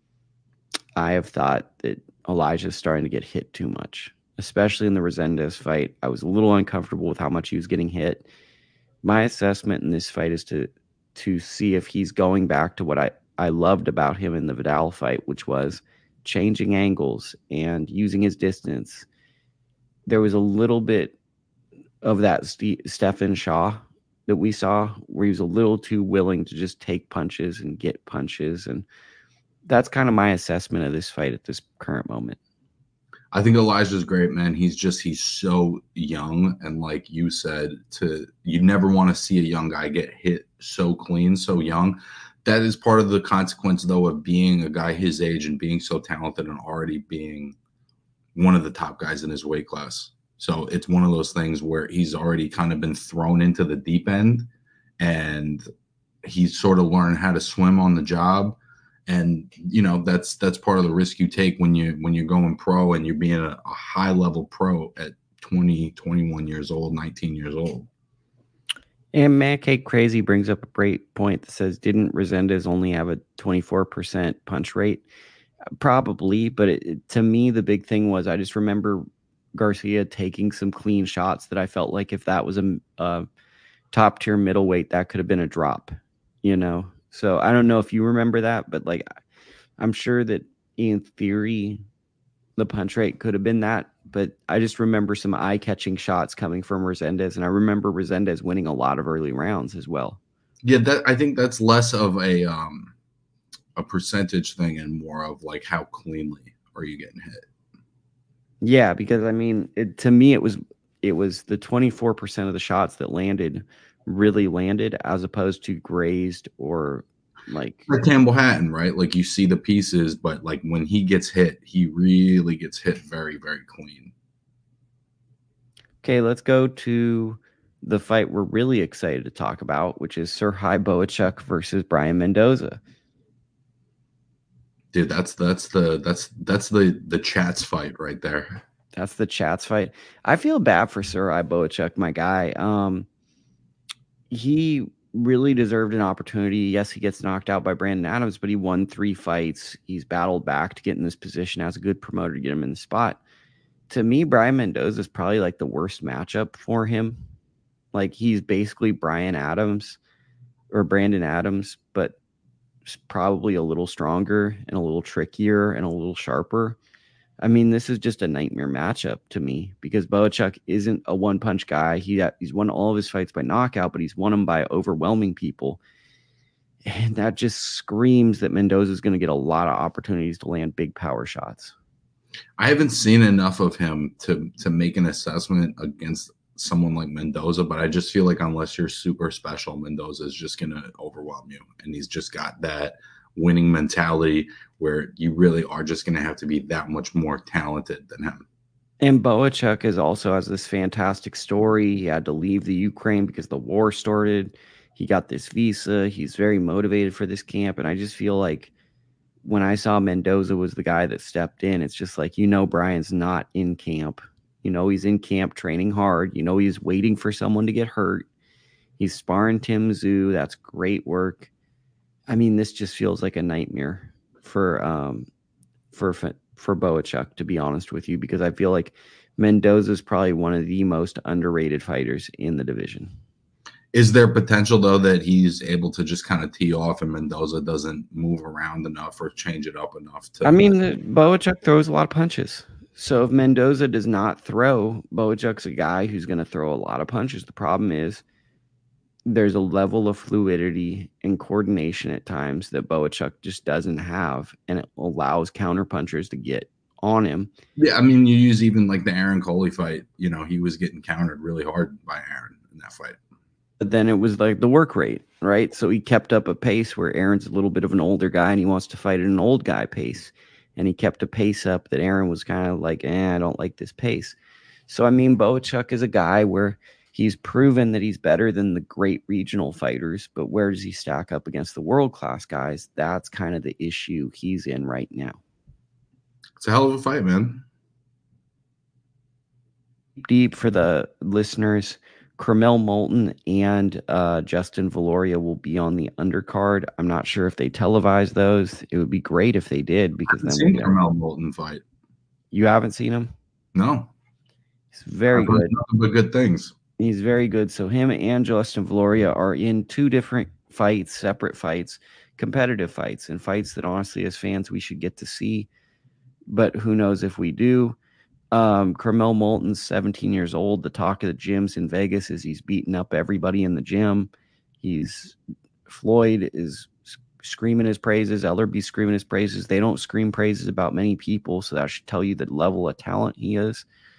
I have thought that Elijah's starting to get hit too much, especially in the Resendez fight. I was a little uncomfortable with how much he was getting hit. My assessment in this fight is to to see if he's going back to what I, I loved about him in the Vidal fight, which was changing angles and using his distance. There was a little bit of that St- Stephen Shaw that we saw where he was a little too willing to just take punches and get punches. And that's kind of my assessment of this fight at this current moment. I think Elijah's great, man. He's just he's so young, and like you said, to you never want to see a young guy get hit so clean, so young. That is part of the consequence, though, of being a guy his age and being so talented and already being one of the top guys in his weight class. So it's one of those things where he's already kind of been thrown into the deep end, and he's sort of learned how to swim on the job. And you know that's that's part of the risk you take when you when you're going pro and you're being a, a high level pro at twenty, twenty-one years old, nineteen years old. And Man Cake Crazy brings up a great point that says, didn't Resendez only have a twenty-four percent punch rate? Probably, but it, to me, the big thing was I just remember Garcia taking some clean shots that I felt like if that was a, a top tier middleweight, that could have been a drop, you know? So I don't know if you remember that, but like I'm sure that in theory, the punch rate could have been that. But I just remember some eye catching shots coming from Resendez, and I remember Resendez winning a lot of early rounds as well. Yeah, that I think that's less of a um, a percentage thing and more of like how cleanly are you getting hit. Yeah, because I mean, it, to me, it was it was the twenty-four percent of the shots that landed really landed as opposed to grazed or like like Campbell Hatton, right? Like you see the pieces, but like when he gets hit, he really gets hit very, very clean. Okay, let's go to the fight we're really excited to talk about, which is Serhii Bohachuk versus Brian Mendoza. Dude, that's that's the that's that's the the Chats fight right there. That's the Chats fight. I feel bad for Serhii Bohachuk, my guy. Um, he really deserved an opportunity. Yes, he gets knocked out by Brandon Adams, but he won three fights. He's battled back to get in this position as a good promoter to get him in the spot. To me, Brian Mendoza is probably like the worst matchup for him. Like he's basically Brian Adams or Brandon Adams, but probably a little stronger and a little trickier and a little sharper. I mean, this is just a nightmare matchup to me because Bohachuk isn't a one punch guy. He he's won all of his fights by knockout, but he's won them by overwhelming people. And that just screams that Mendoza is going to get a lot of opportunities to land big power shots. I haven't seen enough of him to to make an assessment against someone like Mendoza, but I just feel like unless you're super special, Mendoza is just going to overwhelm you. And he's just got that winning mentality where you really are just going to have to be that much more talented than him. And Bohachuk is also has this fantastic story. He had to leave the Ukraine because the war started. He got this visa. He's very motivated for this camp. And I just feel like when I saw Mendoza was the guy that stepped in, it's just like, you know, Brian's not in camp. You know, he's in camp training hard. You know, he's waiting for someone to get hurt. He's sparring Tim Tszyu. That's great work. I mean, this just feels like a nightmare for um for for Bohachuk, to be honest with you, because I feel like Mendoza is probably one of the most underrated fighters in the division. Is there potential though that he's able to just kind of tee off and Mendoza doesn't move around enough or change it up enough to? I mean, Bohachuk throws a lot of punches. So if Mendoza does not throw, Bohachuk's a guy who's going to throw a lot of punches. The problem is there's a level of fluidity and coordination at times that Bohachuk just doesn't have, and it allows counterpunchers to get on him. Yeah, I mean, you use even like the Aaron Coley fight. You know, he was getting countered really hard by Aaron in that fight. But then it was like the work rate, right? So he kept up a pace where Aaron's a little bit of an older guy and he wants to fight at an old guy pace. And he kept a pace up that Aaron was kind of like, eh, I don't like this pace. So, I mean, Bohachuk is a guy where He's proven that he's better than the great regional fighters, but where does he stack up against the world-class guys? That's kind of the issue he's in right now. It's a hell of a fight, man. Deep for the listeners, Carmel Moulton and uh, Justin Valoria will be on the undercard. I'm not sure if they televise those. It would be great if they did, because I haven't then seen Carmel Moulton fight. You haven't seen him? No. He's very I've heard good. nothing but good things. He's very good. So him and Justin Valoria are in two different fights, separate fights, competitive fights, and fights that honestly, as fans, we should get to see. But who knows if we do. Um, Carmel Moulton's seventeen years old. The talk of the gyms in Vegas is he's beating up everybody in the gym. He's Floyd is screaming his praises. Ellerby's screaming his praises. They don't scream praises about many people, so that should tell you the level of talent he is.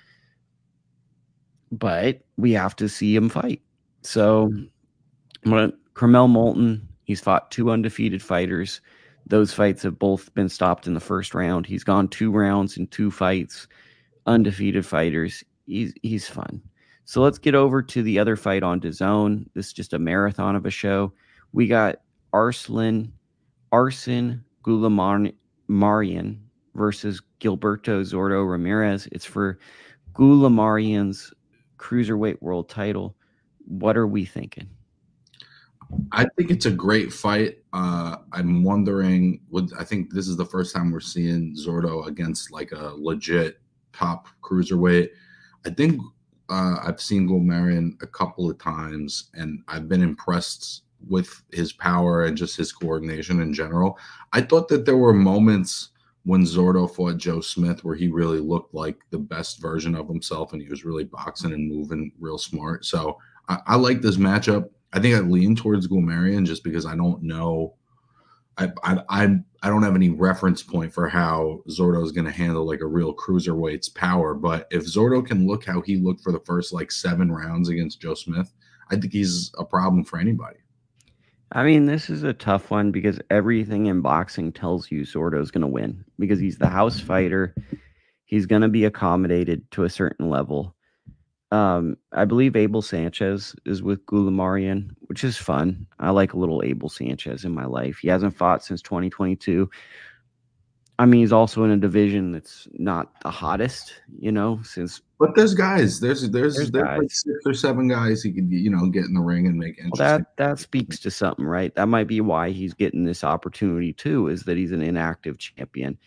But we have to see him fight. So, Carmel Moulton, he's fought two undefeated fighters. Those fights have both been stopped in the first round. He's gone two rounds in two fights, undefeated fighters. He's he's fun. So let's get over to the other fight on DAZN. This is just a marathon of a show. We got Arslan Arsen Goulamarian versus Gilberto Zordo Ramirez. It's for Goulamarian's cruiserweight world title. What are we thinking? I think it's a great fight. Uh, I'm wondering, would I think this is the first time we're seeing Zordo against like a legit top cruiserweight. I think uh, I've seen Goulamarian a couple of times, and I've been impressed with his power and just his coordination in general. I thought that there were moments when Zordo fought Joe Smith where he really looked like the best version of himself, and he was really boxing and moving real smart. So I, I like this matchup. I think I lean towards Goulamarian just because I don't know. I I I, I don't have any reference point for how Zordo is going to handle like a real cruiserweight's power. But if Zordo can look how he looked for the first like seven rounds against Joe Smith, I think he's a problem for anybody. I mean, this is a tough one because everything in boxing tells you Zordo's going to win because he's the house fighter. He's going to be accommodated to a certain level. Um, I believe Abel Sanchez is with Goulamarian, which is fun. I like a little Abel Sanchez in my life. He hasn't fought since twenty twenty-two. I mean, he's also in a division that's not the hottest, you know, since. But there's guys, there's there's There's there's guys. like six or seven guys he could you know get in the ring and make Well, interesting. that that speaks to something, right? That might be why he's getting this opportunity too, is that he's an inactive champion.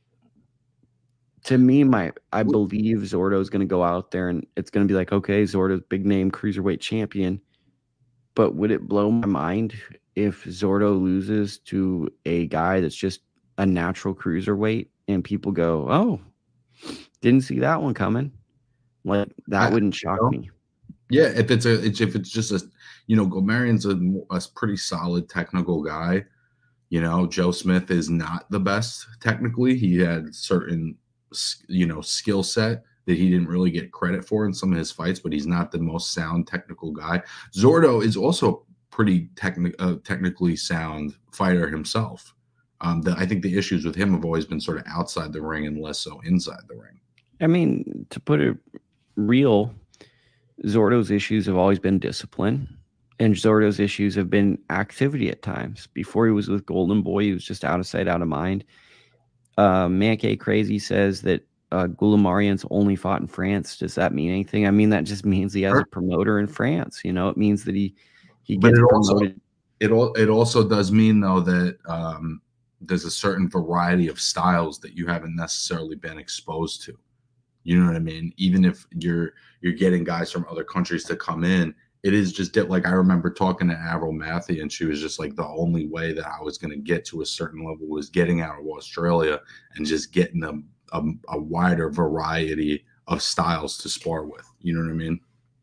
To me, my I believe Zordo's going to go out there and it's going to be like, okay, Zordo's big name cruiserweight champion. But would it blow my mind if Zordo loses to a guy that's just a natural cruiserweight and people go, oh, didn't see that one coming? Like, that I, wouldn't shock you know, me. Yeah, if it's a it's, if it's just a you know Goulamarian's a, a pretty solid technical guy. You know, Joe Smith is not the best technically. He had certain you know skill set that he didn't really get credit for in some of his fights, but he's not the most sound technical guy. Zordo is also pretty techni- uh, technically sound fighter himself. Um, the, I think the issues with him have always been sort of outside the ring and less so inside the ring. I mean, to put it real, Zordo's issues have always been discipline, and Zordo's issues have been activity at times. Before he was with Golden Boy, he was just out of sight, out of mind. Uh, Mankey Crazy says that uh, Goulamarian's only fought in France. Does that mean anything? I mean, that just means he has sure. a promoter in France. You know, it means that he he gets but it promoted. Also, it all it also does mean though that um, there's a certain variety of styles that you haven't necessarily been exposed to. You know what I mean? Even if you're you're getting guys from other countries to come in, it is just like I remember talking to Avril Matthew, and she was just like the only way that I was going to get to a certain level was getting out of Australia and just getting a, a, a wider variety of styles to spar with. You know what I mean?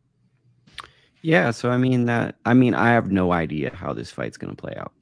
Yeah. So I mean that. I mean I have no idea how this fight's going to play out.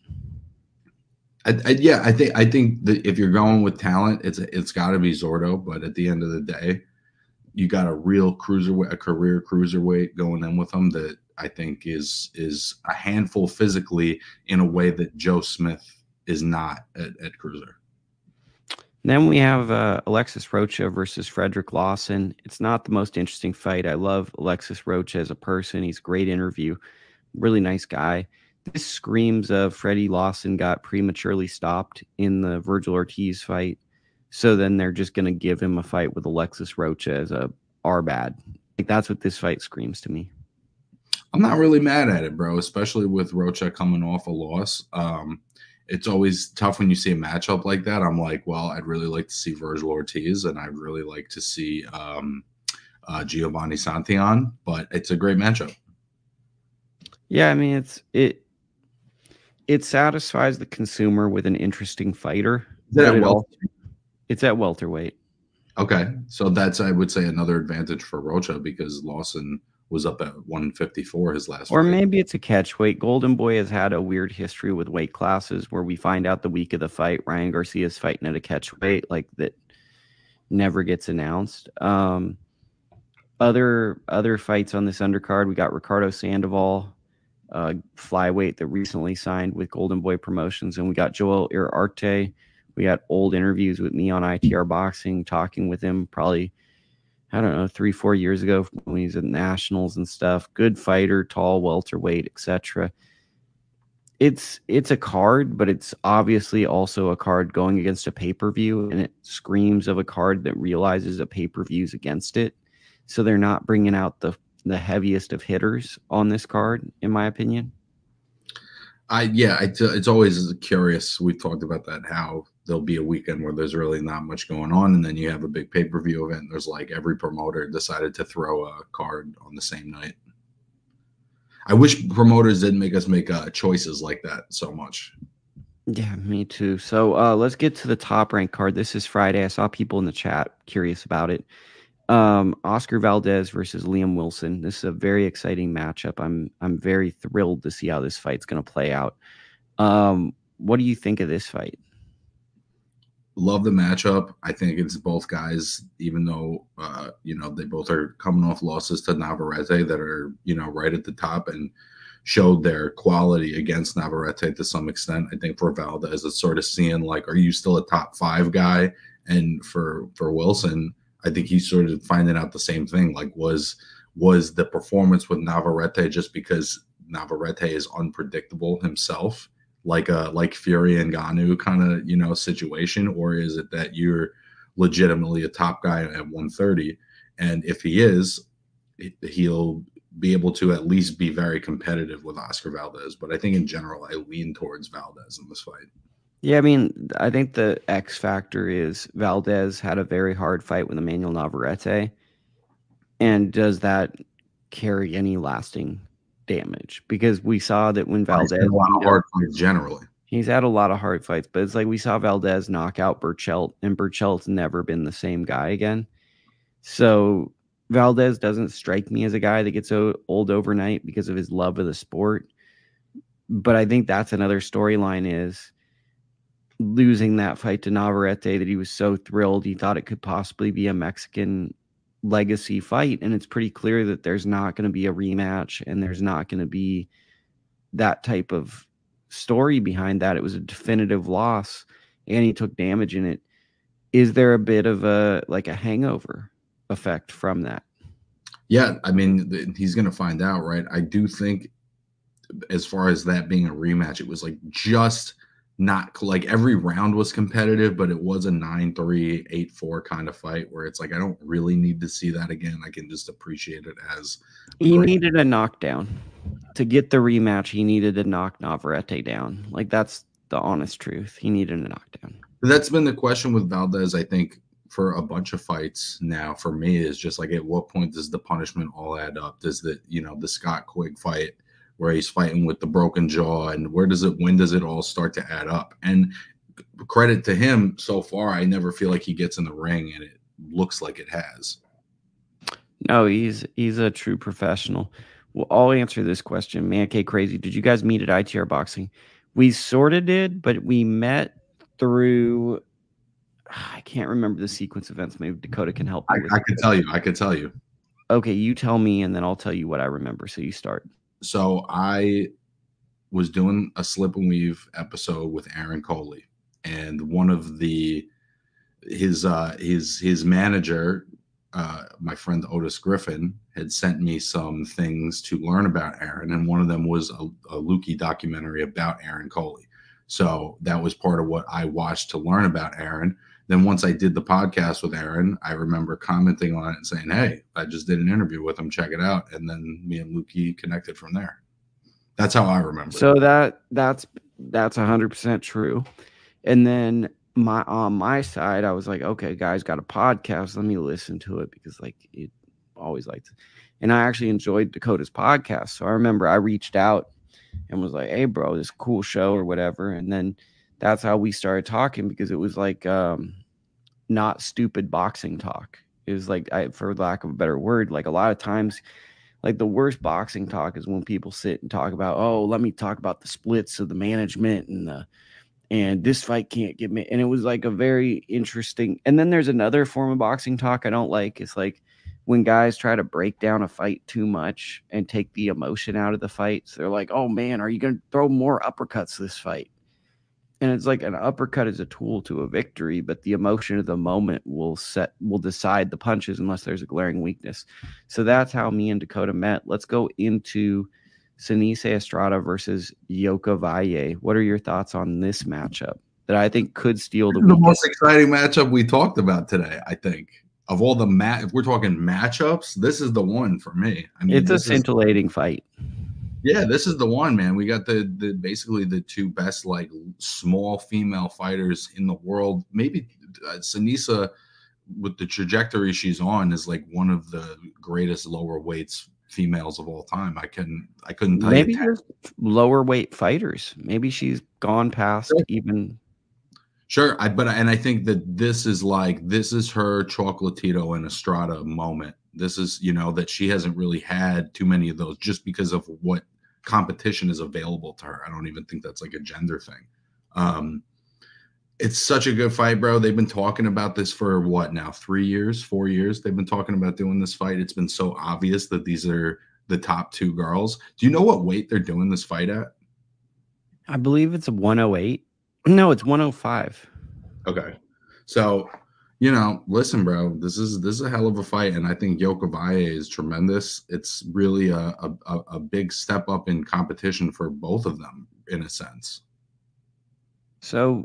I, I, yeah, I think I think that if you're going with talent, it's it's got to be Zordo. But at the end of the day, you got a real cruiserweight, a career cruiserweight going in with him that I think is is a handful physically in a way that Joe Smith is not at, at cruiser. Then we have uh, Alexis Rocha versus Frederick Lawson. It's not the most interesting fight. I love Alexis Rocha as a person. He's a great interview, really nice guy. This screams of Freddie Lawson got prematurely stopped in the Virgil Ortiz fight. So then they're just going to give him a fight with Alexis Rocha as a R bad. Like that's what this fight screams to me. I'm not really mad at it, bro, especially with Rocha coming off a loss. Um, it's always tough when you see a matchup like that. I'm like, well, I'd really like to see Virgil Ortiz, and I'd really like to see um, uh, Giovanni Santillan, but it's a great matchup. Yeah, I mean it's it it satisfies the consumer with an interesting fighter, but it also it's at welterweight. Okay, so that's I would say another advantage for Rocha because Lawson was up at one fifty-four his last Or fight. maybe it's a catch weight. Golden Boy has had a weird history with weight classes where we find out the week of the fight Ryan Garcia's fighting at a catch weight, like that never gets announced. Um, other other fights on this undercard, we got Ricardo Sandoval, uh, flyweight that recently signed with Golden Boy Promotions, and we got Joel Iriarte. We got old interviews with me on I T R Boxing, talking with him probably, I don't know, three, four years ago when he was at Nationals and stuff. Good fighter, tall, welterweight, et cetera. It's it's a card, but it's obviously also a card going against a pay-per-view, and it screams of a card that realizes a pay-per-view's against it. So they're not bringing out the the heaviest of hitters on this card, in my opinion. I yeah, I t- it's always curious. We've talked about that how there'll be a weekend where there's really not much going on, and then you have a big pay per view event. There's like every promoter decided to throw a card on the same night. I wish promoters didn't make us make uh, choices like that so much. Yeah, me too. So uh, let's get to the top rank card. This is Friday. I saw people in the chat curious about it. Um, Oscar Valdez versus Liam Wilson. This is a very exciting matchup. I'm I'm very thrilled to see how this fight's going to play out. Um, what do you think of this fight? Love the matchup. I think it's both guys, even though uh, you know they both are coming off losses to Navarrete that are you know right at the top and showed their quality against Navarrete to some extent. I think for Valdez, it's sort of seeing like, are you still a top five guy? And for for Wilson, I think he's sort of finding out the same thing. Like, was was the performance with Navarrete just because Navarrete is unpredictable himself, like a like Fury and Ngannou kind of you know situation, or is it that you're legitimately a top guy at one thirty? And if he is, he'll be able to at least be very competitive with Oscar Valdez. But I think in general, I lean towards Valdez in this fight. Yeah, I mean, I think the X factor is Valdez had a very hard fight with Emmanuel Navarrete. And does that carry any lasting damage? Because we saw that when Valdez a lot of hard fights generally. He's had a lot of hard fights, but it's like we saw Valdez knock out Burchelt, and Burchelt's never been the same guy again. So Valdez doesn't strike me as a guy that gets old overnight because of his love of the sport. But I think that's another storyline is losing that fight to Navarrete that he was so thrilled he thought it could possibly be a Mexican legacy fight. And it's pretty clear that there's not going to be a rematch and there's not going to be that type of story behind that. It was a definitive loss and he took damage in it. Is there a bit of a like a hangover effect from that? Yeah, I mean, he's going to find out, right? I do think as far as that being a rematch, it was like just not like every round was competitive, but it was a nine three, eight four kind of fight where it's like I don't really need to see that again. I can just appreciate it as he great- needed a knockdown to get the rematch. He needed to knock Navarrete down. Like that's the honest truth. He needed a knockdown. That's been the question with Valdez, I think, for a bunch of fights now. For me, is just like at what point does the punishment all add up? Does the you know the Scott Quigg fight where he's fighting with the broken jaw, and where does it when does it all start to add up? And credit to him so far, I never feel like he gets in the ring and it looks like it has. No, he's he's a true professional. Well, I'll answer this question. Man, K Crazy, did you guys meet at I T R Boxing? We sort of did, but we met through I can't remember the sequence of events. Maybe Dakota can help me. I, I could tell you. I could tell you. Okay, you tell me, and then I'll tell you what I remember. So you start. So I was doing a slip and weave episode with Aaron Coley, and one of the his uh, his his manager, uh, my friend Otis Griffin, had sent me some things to learn about Aaron, and one of them was a, a Lukey documentary about Aaron Coley. So that was part of what I watched to learn about Aaron. Then once I did the podcast with Aaron, I remember commenting on it and saying, "Hey, I just did an interview with him. Check it out." And then me and Lukey connected from there. That's how I remember. So it. that that's that's a hundred percent true. And then my on my side, I was like, okay, guys, got a podcast. Let me listen to it because like it always liked, and I actually enjoyed Dakota's podcast. So I remember I reached out and was like, hey, bro, this cool show or whatever. And then that's how we started talking because it was like um, not stupid boxing talk. It was like, I, for lack of a better word, like a lot of times, like the worst boxing talk is when people sit and talk about, oh, let me talk about the splits of the management and the and this fight can't get me. And it was like a very interesting. And then there's another form of boxing talk I don't like. It's like when guys try to break down a fight too much and take the emotion out of the fights. They're like, oh man, are you going to throw more uppercuts this fight? And it's like an uppercut is a tool to a victory, but the emotion of the moment will set will decide the punches unless there's a glaring weakness. So that's how me and Dakota met. Let's go into Senice Estrada versus Yoka Valle. What are your thoughts on this matchup that I think could steal the the weekend? most exciting matchup we talked about today, I think. Of all the mat, if we're talking matchups, this is the one for me. I mean, It's a this is scintillating fight. yeah, this is the one, man. We got the the basically the two best like small female fighters in the world. Maybe uh, Sanisa, with the trajectory she's on, is like one of the greatest lower weights females of all time. I can I couldn't tell Maybe you. just lower weight fighters. Maybe she's gone past Sure, even. sure. I but and I think that this is like this is her Chocolatito and Estrada moment. This is, you know, that she hasn't really had too many of those just because of what competition is available to her. I don't even think that's like a gender thing. Um, it's such a good fight, bro. They've been talking about this for what now? Three years, four years. They've been talking about doing this fight. It's been so obvious that these are the top two girls. Do you know what weight they're doing this fight at? I believe it's a one oh eight. No, it's one oh five. Okay. So, you know, listen, bro, this is this is a hell of a fight, and I think Yoka Valle is tremendous. It's really a, a a big step up in competition for both of them, in a sense. So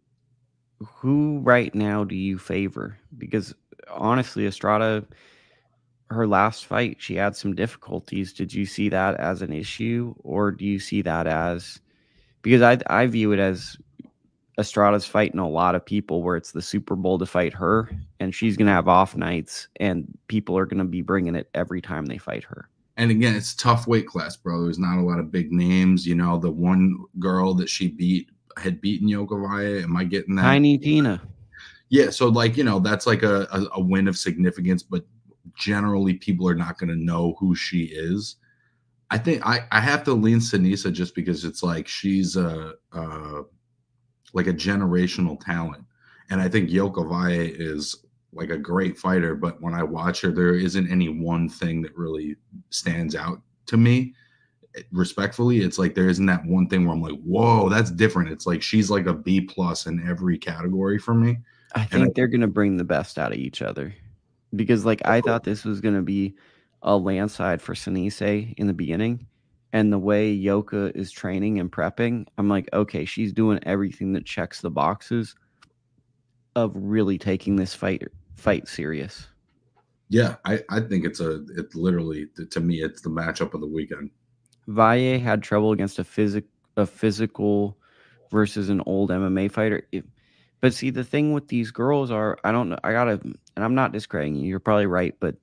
who right now do you favor? Because honestly, Estrada, her last fight, she had some difficulties. Did you see that as an issue, or do you see that as because I I view it as Estrada's fighting a lot of people where it's the Super Bowl to fight her, and she's gonna have off nights, and people are gonna be bringing it every time they fight her. And again, it's a tough weight class, bro. There's not a lot of big names. You know, the one girl that she beat had beaten Yoka Valle. Am I getting that? Tiny Tina. Yeah. So, like, you know, that's like a, a, a win of significance, but generally people are not going to know who she is. I think I, I have to lean Sanisa just because it's like she's a, a like a generational talent. And I think Yoka Valle is like a great fighter, but when I watch her, there isn't any one thing that really stands out to me. Respectfully, it's like there isn't that one thing where I'm like, whoa, that's different. It's like she's like a B plus in every category for me. I And I, think they're gonna bring the best out of each other because, like, I thought this was gonna be a landslide for Senice in the beginning, and the way Yoka is training and prepping, I'm like, okay, she's doing everything that checks the boxes of really taking this fight fight serious. yeah, I, I think it's a it's literally to me it's the matchup of the weekend. Valle had trouble against a physic a physical versus an old M M A fighter. It, but see, the thing with these girls are, I don't know. I gotta, and I'm not discrediting you. You're probably right, but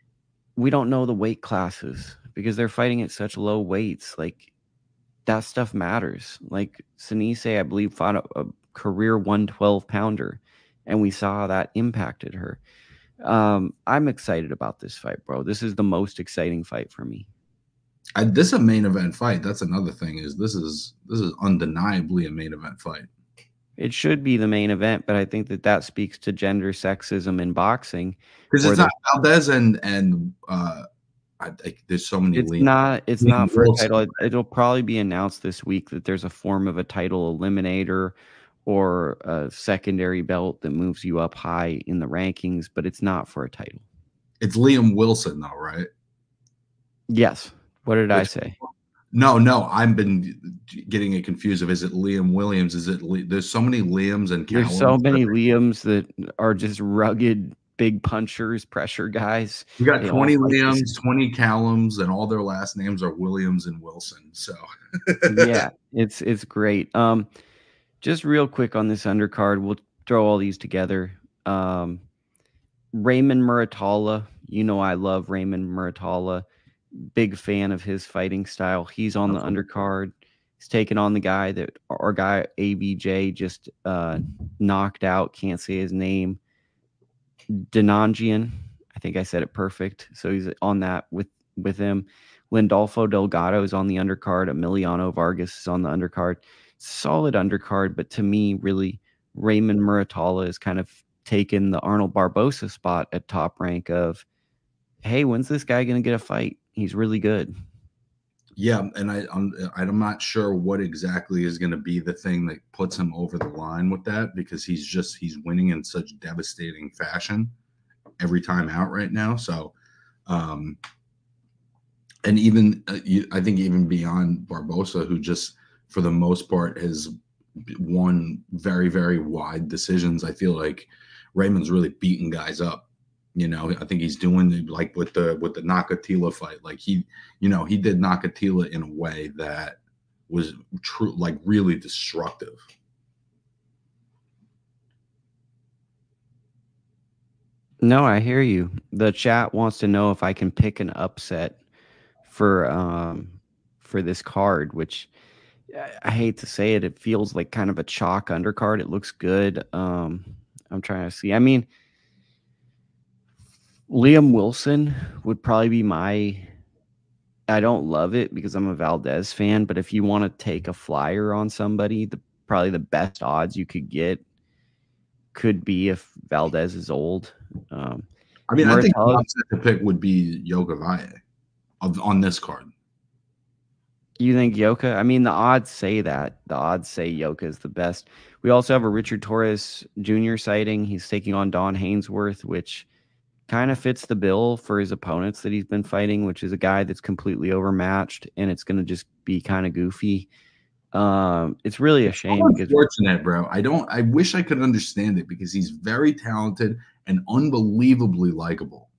we don't know the weight classes because they're fighting at such low weights. Like that stuff matters. Like Senice, I believe, fought a, a career one twelve pounder, and we saw how that impacted her. Um, I'm excited about this fight, bro. This is the most exciting fight for me. I, this is a main event fight. That's another thing is this is this is undeniably a main event fight. It should be the main event, but I think that that speaks to gender sexism in boxing. Because Where it's not Valdez and and uh, I think there's so many. it's lean, not it's lean not for a Wilson. title. It, it'll probably be announced this week that there's a form of a title eliminator or a secondary belt that moves you up high in the rankings, but it's not for a title. It's Liam Wilson, though, right? Yes. What did Which, I say? No, no, I've been getting it confused. Of is it Liam Williams? Is it there's so many Liams and Callums. There's so many Liams that are just rugged, big punchers, pressure guys. We got they twenty Liams, twenty Callums, and all their last names are Williams and Wilson. So yeah, it's it's great. Um, just real quick on this undercard, we'll throw all these together. Um, Raymond Muratalla, you know I love Raymond Muratalla. Big fan of his fighting style. He's on the undercard. He's taking on the guy that our guy A B J just uh, knocked out. Can't say his name. Denangian. I think I said it perfect. So he's on that with with him. Lindolfo Delgado is on the undercard. Emiliano Vargas is on the undercard. Solid undercard, but to me, really, Raymond Muratalla is kind of taken the Arnold Barbosa spot at Top Rank of, hey, when's this guy going to get a fight? He's really good. Yeah, and I, I'm I'm not sure what exactly is going to be the thing that puts him over the line with that, because he's just he's winning in such devastating fashion every time out right now. So, um, and even uh, you, I think even beyond Barbosa, who just for the most part has won very very wide decisions, I feel like Raymond's really beating guys up. You know, I think he's doing like with the with the Nakathila fight. Like he, you know, he did Nakathila in a way that was true, like really destructive. No, I hear you. The chat wants to know if I can pick an upset for um for this card, which I hate to say it, it feels like kind of a chalk undercard. It looks good. Um, I'm trying to see. I mean, Liam Wilson would probably be my. I don't love it because I'm a Valdez fan, but if you want to take a flyer on somebody, the probably the best odds you could get could be if Valdez is old. Um, I mean, Muratalla, I think the upset to pick would be Yoka Valle on this card. You think Yoka? I mean, the odds say that. The odds say Yoka is the best. We also have a Richard Torres Junior sighting. He's taking on Don Hainsworth, which kind of fits the bill for his opponents that he's been fighting, which is a guy that's completely overmatched, and it's going to just be kind of goofy. Um, it's really a shame. I'm unfortunate, bro. I don't. I wish I could understand it because he's very talented and unbelievably likable.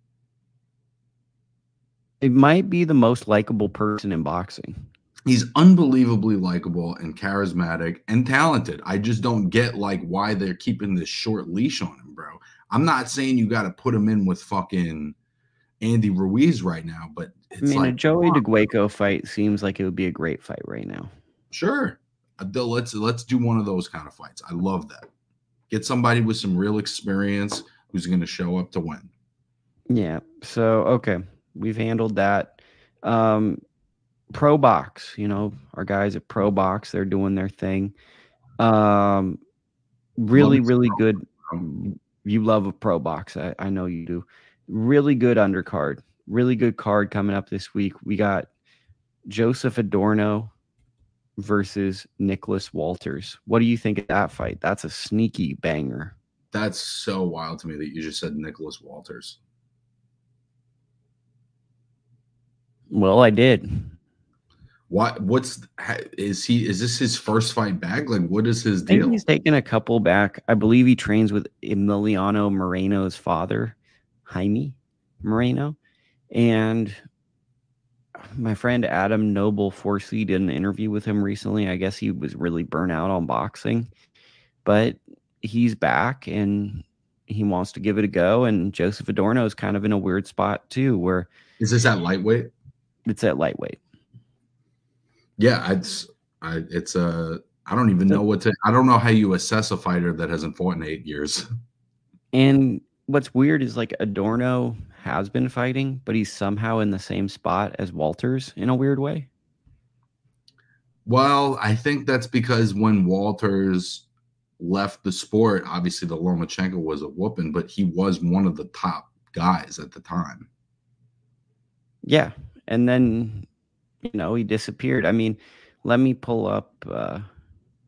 It might be the most likable person in boxing. He's unbelievably likable and charismatic and talented. I just don't get like why they're keeping this short leash on him, bro. I'm not saying you got to put him in with fucking Andy Ruiz right now, but it's I mean, like a Joey DeGueco fight seems like it would be a great fight right now. Sure, let's let's do one of those kind of fights. I love that. Get somebody with some real experience who's going to show up to win. Yeah. So okay, we've handled that. Um, Pro Box, you know, our guys at Pro Box, they're doing their thing. Um, really, really good. You love a Pro Box. I, I know you do. Really good undercard. Really good card coming up this week. We got Joseph Adorno versus Nicholas Walters. What do you think of that fight? That's a sneaky banger. That's so wild to me that you just said Nicholas Walters. Well, I did. What what's is he is this his first fight back? Like what is his deal? I think he's taken a couple back. I believe he trains with Emiliano Moreno's father, Jaime Moreno. And my friend Adam Noble Forsey did an interview with him recently. I guess he was really burnt out on boxing, but he's back and he wants to give it a go. And Joseph Adorno is kind of in a weird spot too, where is this at lightweight? It's at lightweight. Yeah, it's I, it's a I don't even know what to. I don't know how you assess a fighter that hasn't fought in eight years. And what's weird is like Adorno has been fighting, but he's somehow in the same spot as Walters in a weird way. Well, I think that's because when Walters left the sport, obviously the Lomachenko was a whooping, but he was one of the top guys at the time. Yeah, and then you know he disappeared. I mean, let me pull up. Uh,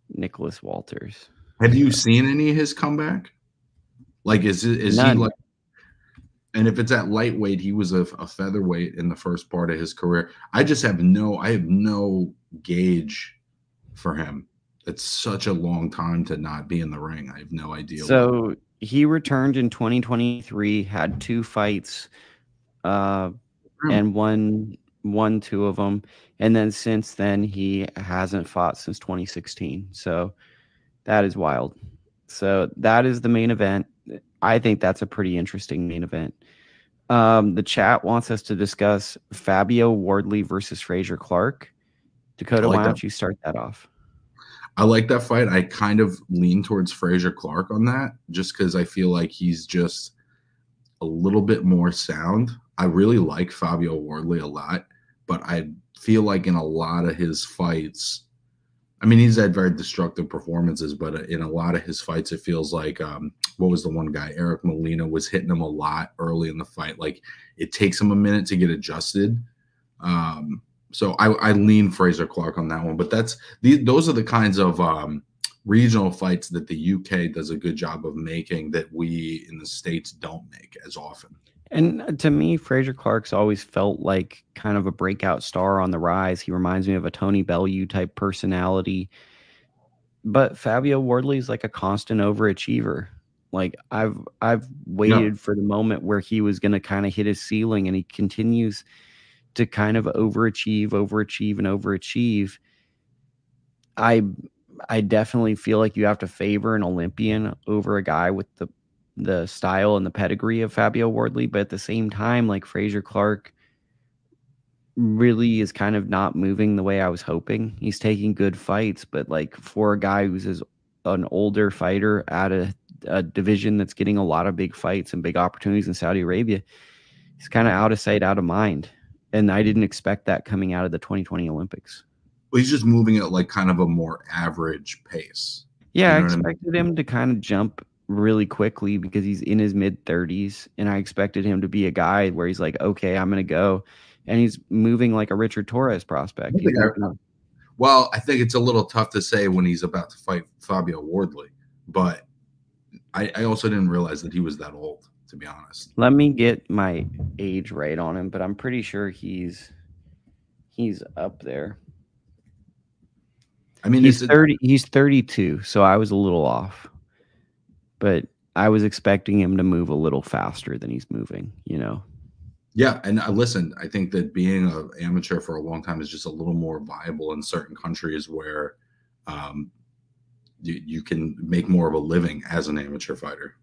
Nicholas Walters. Have you So, seen any of his comeback? Like, is it, is he none. like, and if it's at lightweight, he was a, a featherweight in the first part of his career. I just have no, I have no gauge for him. It's such a long time to not be in the ring. I have no idea what. So he returned in twenty twenty-three, had two fights, uh, and won won two of them. And then since then, he hasn't fought since twenty sixteen. So that is wild. So that is the main event. I think that's a pretty interesting main event. Um, the chat wants us to discuss Fabio Wardley versus Fraser Clark. Dakota, like why that. don't you start that off? I like that fight. I kind of lean towards Fraser Clark on that just because I feel like he's just a little bit more sound. I really like Fabio Wardley a lot, but I feel like in a lot of his fights, I mean, he's had very destructive performances, but in a lot of his fights, it feels like, um, what was the one guy? Eric Molina was hitting him a lot early in the fight. Like, it takes him a minute to get adjusted. Um, so I, I lean Fraser Clark on that one, but that's the, those are the kinds of um, regional fights that the U K does a good job of making that we in the States don't make as often. And to me, Fraser Clark's always felt like kind of a breakout star on the rise. He reminds me of a Tony Bellew type personality. But Fabio Wardley is like a constant overachiever. Like I've I've waited Yeah. for the moment where he was going to kind of hit his ceiling, and he continues to kind of overachieve, overachieve, and overachieve. I I definitely feel like you have to favor an Olympian over a guy with the the style and the pedigree of Fabio Wardley, but at the same time, like Fraser Clark really is kind of not moving the way I was hoping. He's taking good fights, but like for a guy who's as an older fighter at a, a division that's getting a lot of big fights and big opportunities in Saudi Arabia, he's kind of out of sight, out of mind. And I didn't expect that coming out of the twenty twenty Olympics. Well, he's just moving at like kind of a more average pace. Yeah, You I know what I mean? expected him to kind of jump really quickly because he's in his mid thirties, and I expected him to be a guy where he's like, okay, I'm going to go. And he's moving like a Richard Torres prospect. He's I, moving, well, I think it's a little tough to say when he's about to fight Fabio Wardley, but I, I also didn't realize that he was that old, to be honest. let me get my age right on him, but I'm pretty sure he's he's up there. I mean, He's it's thirty. He's thirty-two, so I was a little off, but I was expecting him to move a little faster than he's moving. You know. Yeah, and I listen. I think that being an amateur for a long time is just a little more viable in certain countries where um, you, you can make more of a living as an amateur fighter.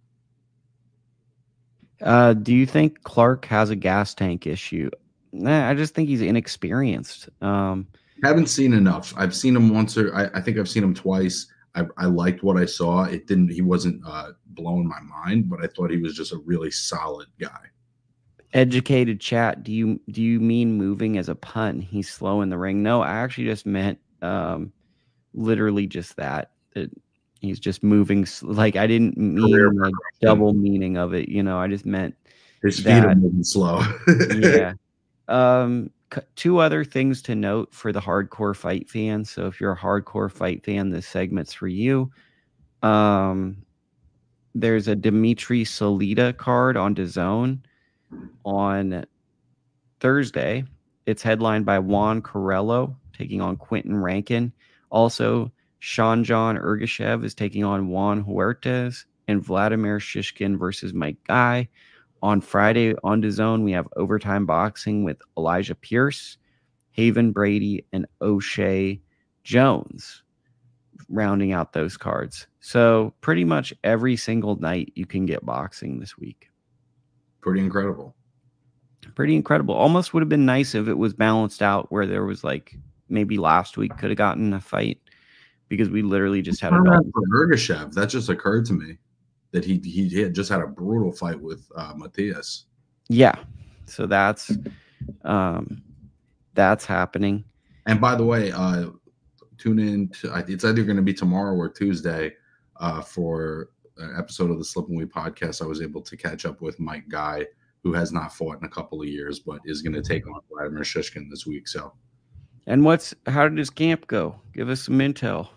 Uh, do you think Clark has a gas tank issue? Nah, I just think he's inexperienced. Um, Haven't seen enough. I've seen him once, or I, I think I've seen him twice. I, I liked what I saw. It didn't. He wasn't uh, blowing my mind, but I thought he was just a really solid guy. educated chat. Do you do you mean moving as a pun? He's slow in the ring. No, I actually just meant um, literally just that. That he's just moving. Like I didn't mean the double meaning of it. You know, I just meant his feet that, are moving slow. yeah. Um, two other things to note for the hardcore fight fan. So if you're a hardcore fight fan, this segment's for you. Um, there's a Dimitri Solita card on DAZN on Thursday. It's headlined by Juan Corello taking on Quentin Rankin. Also, Sean John Ergashev is taking on Juan Huertas, and Vladimir Shishkin versus Mike Guy. On Friday on DAZN, we have Overtime Boxing with Elijah Pierce, Haven Brady, and O'Shea Jones rounding out those cards. So pretty much every single night you can get boxing this week. Pretty incredible. Pretty incredible. Almost would have been nice if it was balanced out where there was like maybe last week could have gotten a fight because we literally just had a dog. For Ergashev, that just occurred to me that he he had just had a brutal fight with uh, Matthias. Yeah, so that's um, that's happening. And by the way, uh, tune in. To, it's either going to be tomorrow or Tuesday uh, for an episode of the Slip and Weed podcast. I was able to catch up with Mike Guy, who has not fought in a couple of years, but is going to take on Vladimir Shishkin this week. So, and what's how did his camp go? Give us some intel.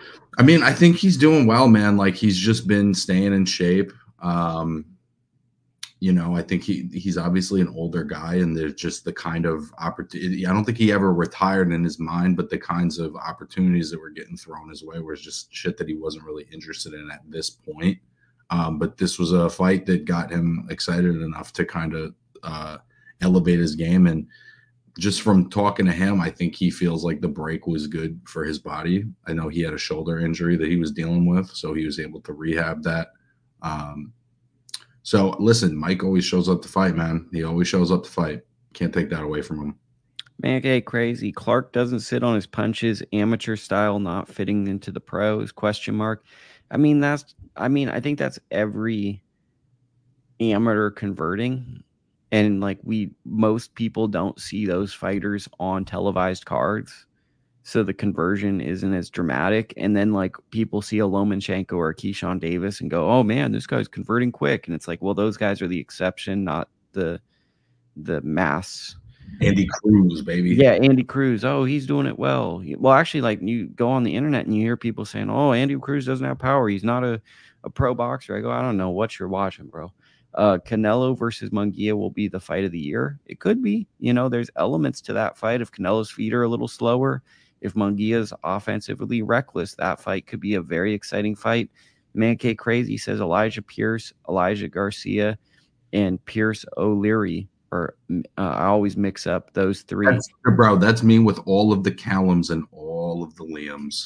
I mean, I think he's doing well, man. Like he's just been staying in shape. Um, you know, I think he he's obviously an older guy, and there's just the kind of opportunity. I don't think he ever retired in his mind, but the kinds of opportunities that were getting thrown his way was just shit that he wasn't really interested in at this point. Um, but this was a fight that got him excited enough to kind of uh, elevate his game. And just from talking to him, I think he feels like the break was good for his body. I know he had a shoulder injury that he was dealing with, so he was able to rehab that. Um, so listen, Mike always shows up to fight, man. He always shows up to fight. Can't take that away from him. Man, okay, crazy. Clark doesn't sit on his punches, amateur style, not fitting into the pros, question mark. I mean, that's, I mean, I think that's every amateur converting. And like we, most people don't see those fighters on televised cards. So the conversion isn't as dramatic. And then like people see a Lomachenko or a Keyshawn Davis and go, oh man, this guy's converting quick. And it's like, well, those guys are the exception, not the, the mass. Andy Cruz, baby. Yeah, Andy Cruz. Oh, he's doing it well. Well, actually, like you go on the internet and you hear people saying, "Oh, Andy Cruz doesn't have power. He's not a, a pro boxer." I go, I don't know what you're watching, bro. Uh, Canelo versus Munguia will be the fight of the year. It could be. You know, there's elements to that fight. If Canelo's feet are a little slower, if Munguia's offensively reckless, that fight could be a very exciting fight. Man K Crazy says Elijah Pierce, Elijah Garcia, and Pierce O'Leary. Or uh, I always mix up those three. That's, bro, that's me with all of the Callums and all of the Liams.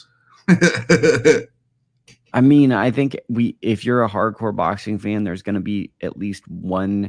I mean, I think we, if you're a hardcore boxing fan, there's going to be at least one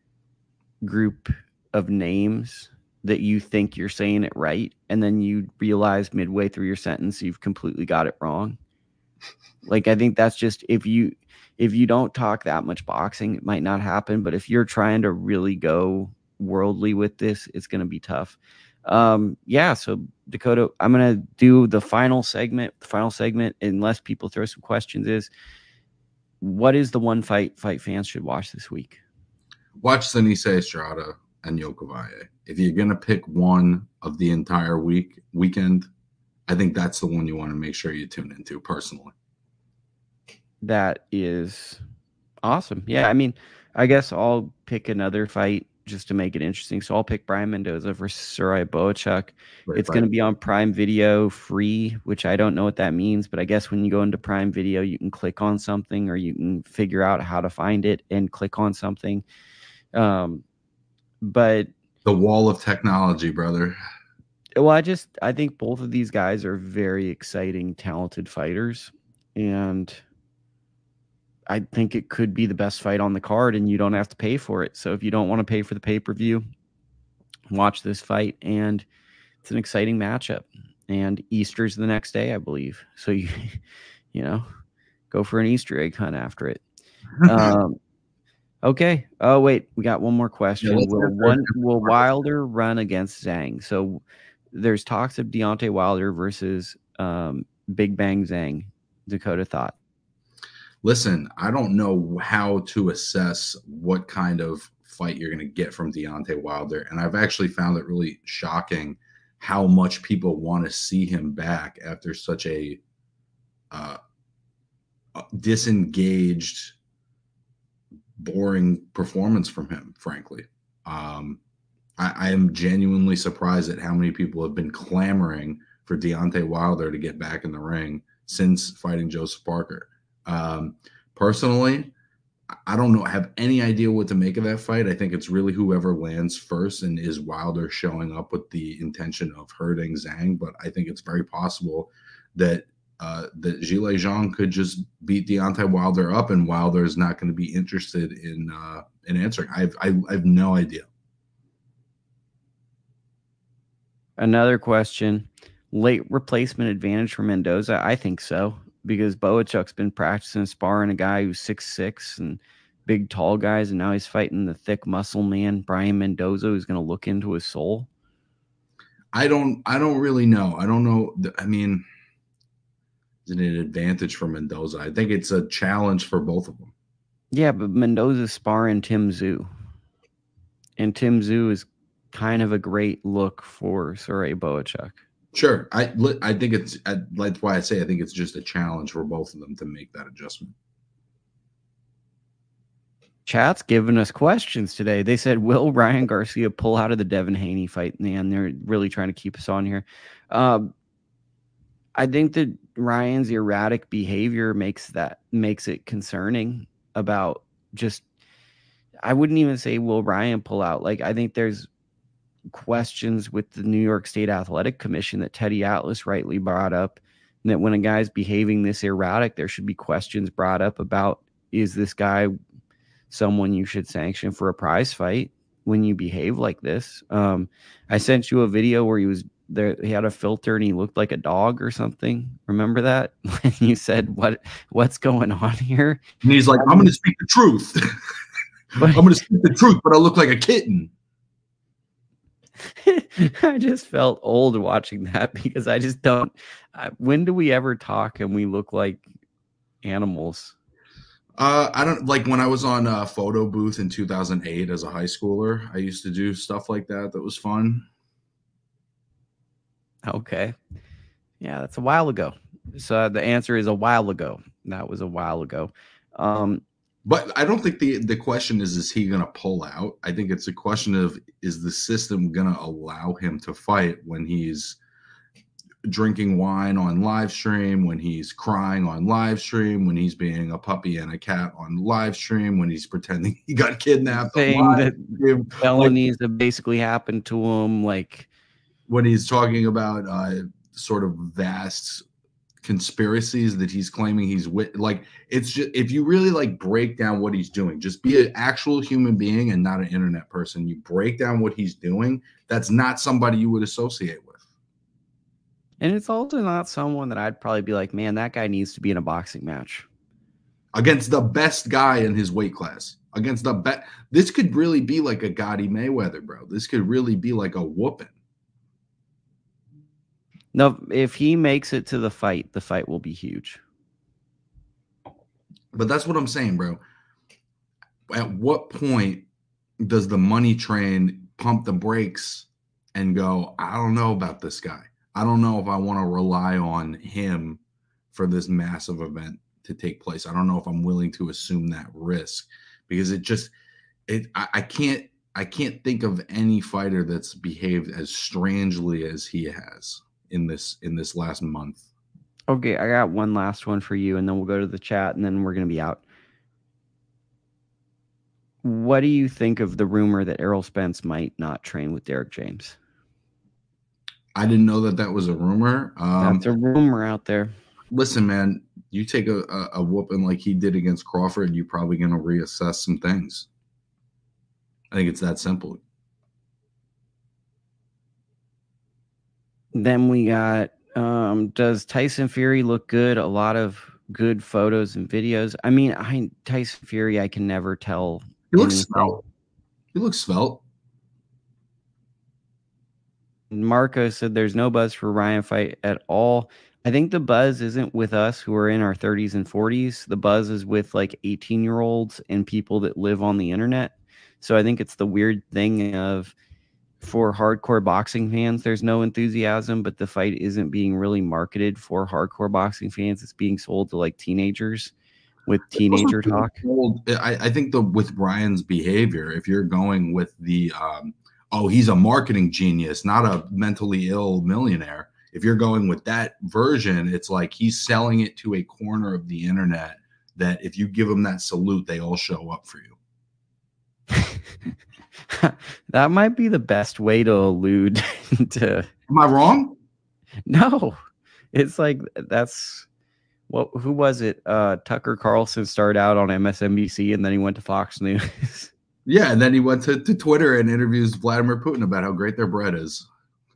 group of names that you think you're saying it right, and then you realize midway through your sentence you've completely got it wrong. Like, I think that's just, if you if you don't talk that much boxing, it might not happen. But if you're trying to really go worldly with this, it's going to be tough. Um, yeah. So Dakota, I'm going to do the final segment, the final segment, unless people throw some questions, is what is the one fight fight fans should watch this week? Watch Senice Estrada and Yoko Valle. If you're going to pick one of the entire week weekend, I think that's the one you want to make sure you tune into personally. That is awesome. Yeah, I mean, I guess I'll pick another fight just to make it interesting. So I'll pick Brian Mendoza versus Sarai Boachuk. Great it's fight. going to be on Prime Video free, which I don't know what that means, but I guess when you go into Prime Video, you can click on something or you can figure out how to find it and click on something. Um, but the wall of technology, brother. Well, I just I think both of these guys are very exciting, talented fighters, and I think it could be the best fight on the card, and you don't have to pay for it. So if you don't want to pay for the pay-per-view, watch this fight, and it's an exciting matchup. And Easter's the next day, I believe. So you, you know, go for an Easter egg hunt after it. Um, okay. Oh wait, we got one more question. Yeah, will one will Wilder run against Zhang? So there's talks of Deontay Wilder versus um, Big Bang Zhang. Dakota thought. Listen, I don't know how to assess what kind of fight you're going to get from Deontay Wilder. And I've actually found it really shocking how much people want to see him back after such a uh, disengaged, boring performance from him, frankly. Um, I, I am genuinely surprised at how many people have been clamoring for Deontay Wilder to get back in the ring since fighting Joseph Parker. Um, personally, I don't know, have any idea what to make of that fight. I think it's really whoever lands first, and is Wilder showing up with the intention of hurting Zhang. But I think it's very possible that uh, that Zhilei Zhang could just beat Deontay Wilder up, and Wilder is not going to be interested in uh, in answering. I've I, I have no idea. Another question: late replacement advantage for Mendoza? I think so, because Boachuk's been practicing sparring a guy who's six six and big, tall guys, and now he's fighting the thick muscle man, Brian Mendoza, who's going to look into his soul. I don't I don't really know. I don't know. I mean, is it an advantage for Mendoza? I think it's a challenge for both of them. Yeah, but Mendoza's sparring Tim Tszyu. And Tim Tszyu is kind of a great look for Sergey Boachuk. Sure. I li- I think it's I, that's why I say I think it's just a challenge for both of them to make that adjustment. Chat's giving us questions today. They said, will Ryan Garcia pull out of the Devin Haney fight in the end? They're really trying to keep us on here. Um, I think that Ryan's erratic behavior makes that makes it concerning about just I wouldn't even say will Ryan pull out. Like I think there's questions with the New York State Athletic Commission that Teddy Atlas rightly brought up, and that when a guy's behaving this erratic, there should be questions brought up about, is this guy someone you should sanction for a prize fight when you behave like this? Um, I sent you a video where he was there. He had a filter and he looked like a dog or something. Remember that? When you said, what, what's going on here? And he's like, I'm going to speak the truth. I'm going to speak the truth, but I look like a kitten. I just felt old watching that because I just don't. Uh, when do we ever talk and we look like animals? Uh, I don't like when I was on a photo booth in two thousand eight as a high schooler. I used to do stuff like that. That was fun. Okay. Yeah, that's a while ago. So the answer is a while ago. That was a while ago. Um, but I don't think the the question is, is he going to pull out? I think it's a question of, is the system going to allow him to fight when he's drinking wine on live stream, when he's crying on live stream, when he's being a puppy and a cat on live stream, when he's pretending he got kidnapped, saying that felonies like, have basically happened to him, like when he's talking about uh, sort of vast conspiracies that he's claiming he's with. Like, it's just, if you really like break down what he's doing, just be an actual human being and not an internet person. You break down what he's doing, that's not somebody you would associate with. And it's also not someone that I'd probably be like, man, that guy needs to be in a boxing match. Against the best guy in his weight class. Against the best. This could really be like a Gotti Mayweather, bro. This could really be like a whooping. No, if he makes it to the fight, the fight will be huge. But that's what I'm saying, bro. At what point does the money train pump the brakes and go, I don't know about this guy. I don't know if I want to rely on him for this massive event to take place. I don't know if I'm willing to assume that risk, because it just, it, I, I can't, I can't think of any fighter that's behaved as strangely as he has in this, in this last month. Okay. I got one last one for you, and then we'll go to the chat, and then we're going to be out. What do you think of the rumor that Errol Spence might not train with Derek James? I didn't know that that was a rumor. Um, That's a rumor out there. Listen, man, you take a, a, a whooping like he did against Crawford, you're probably going to reassess some things. I think it's that simple. Then we got, um, does Tyson Fury look good? A lot of good photos and videos. I mean, I Tyson Fury, I can never tell. He looks anything. svelte. He looks svelte. Marco said there's no buzz for Ryan fight at all. I think the buzz isn't with us who are in our thirties and forties. The buzz is with like eighteen year olds and people that live on the internet. So I think it's the weird thing of, for hardcore boxing fans, there's no enthusiasm, but the fight isn't being really marketed for hardcore boxing fans. It's being sold to like teenagers with teenager talk. I, I think the with Ryan's behavior, if you're going with the um, oh, he's a marketing genius, not a mentally ill millionaire. If you're going with that version, it's like he's selling it to a corner of the internet that if you give them that salute, they all show up for you. That might be the best way to allude to. Am I wrong? No, it's like that's what. Who was it? Uh, Tucker Carlson started out on M S N B C and then he went to Fox News. Yeah, and then he went to, to Twitter and interviews Vladimir Putin about how great their bread is.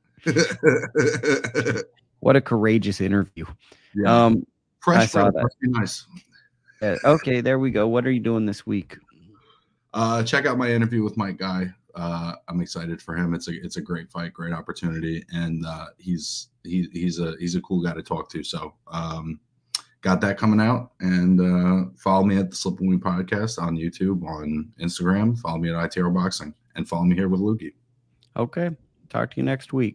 What a courageous interview. Yeah. Um, Fresh I saw bread, that. Nice. Uh, okay, there we go. What are you doing this week? Uh, check out my interview with Mike Guy. Uh, I'm excited for him. It's a it's a great fight, great opportunity, and uh, he's he, he's a he's a cool guy to talk to. So um, got that coming out, and uh, follow me at the Slip and Wing Podcast on YouTube, on Instagram. Follow me at I T R Boxing, and follow me here with Lukey. Okay, talk to you next week.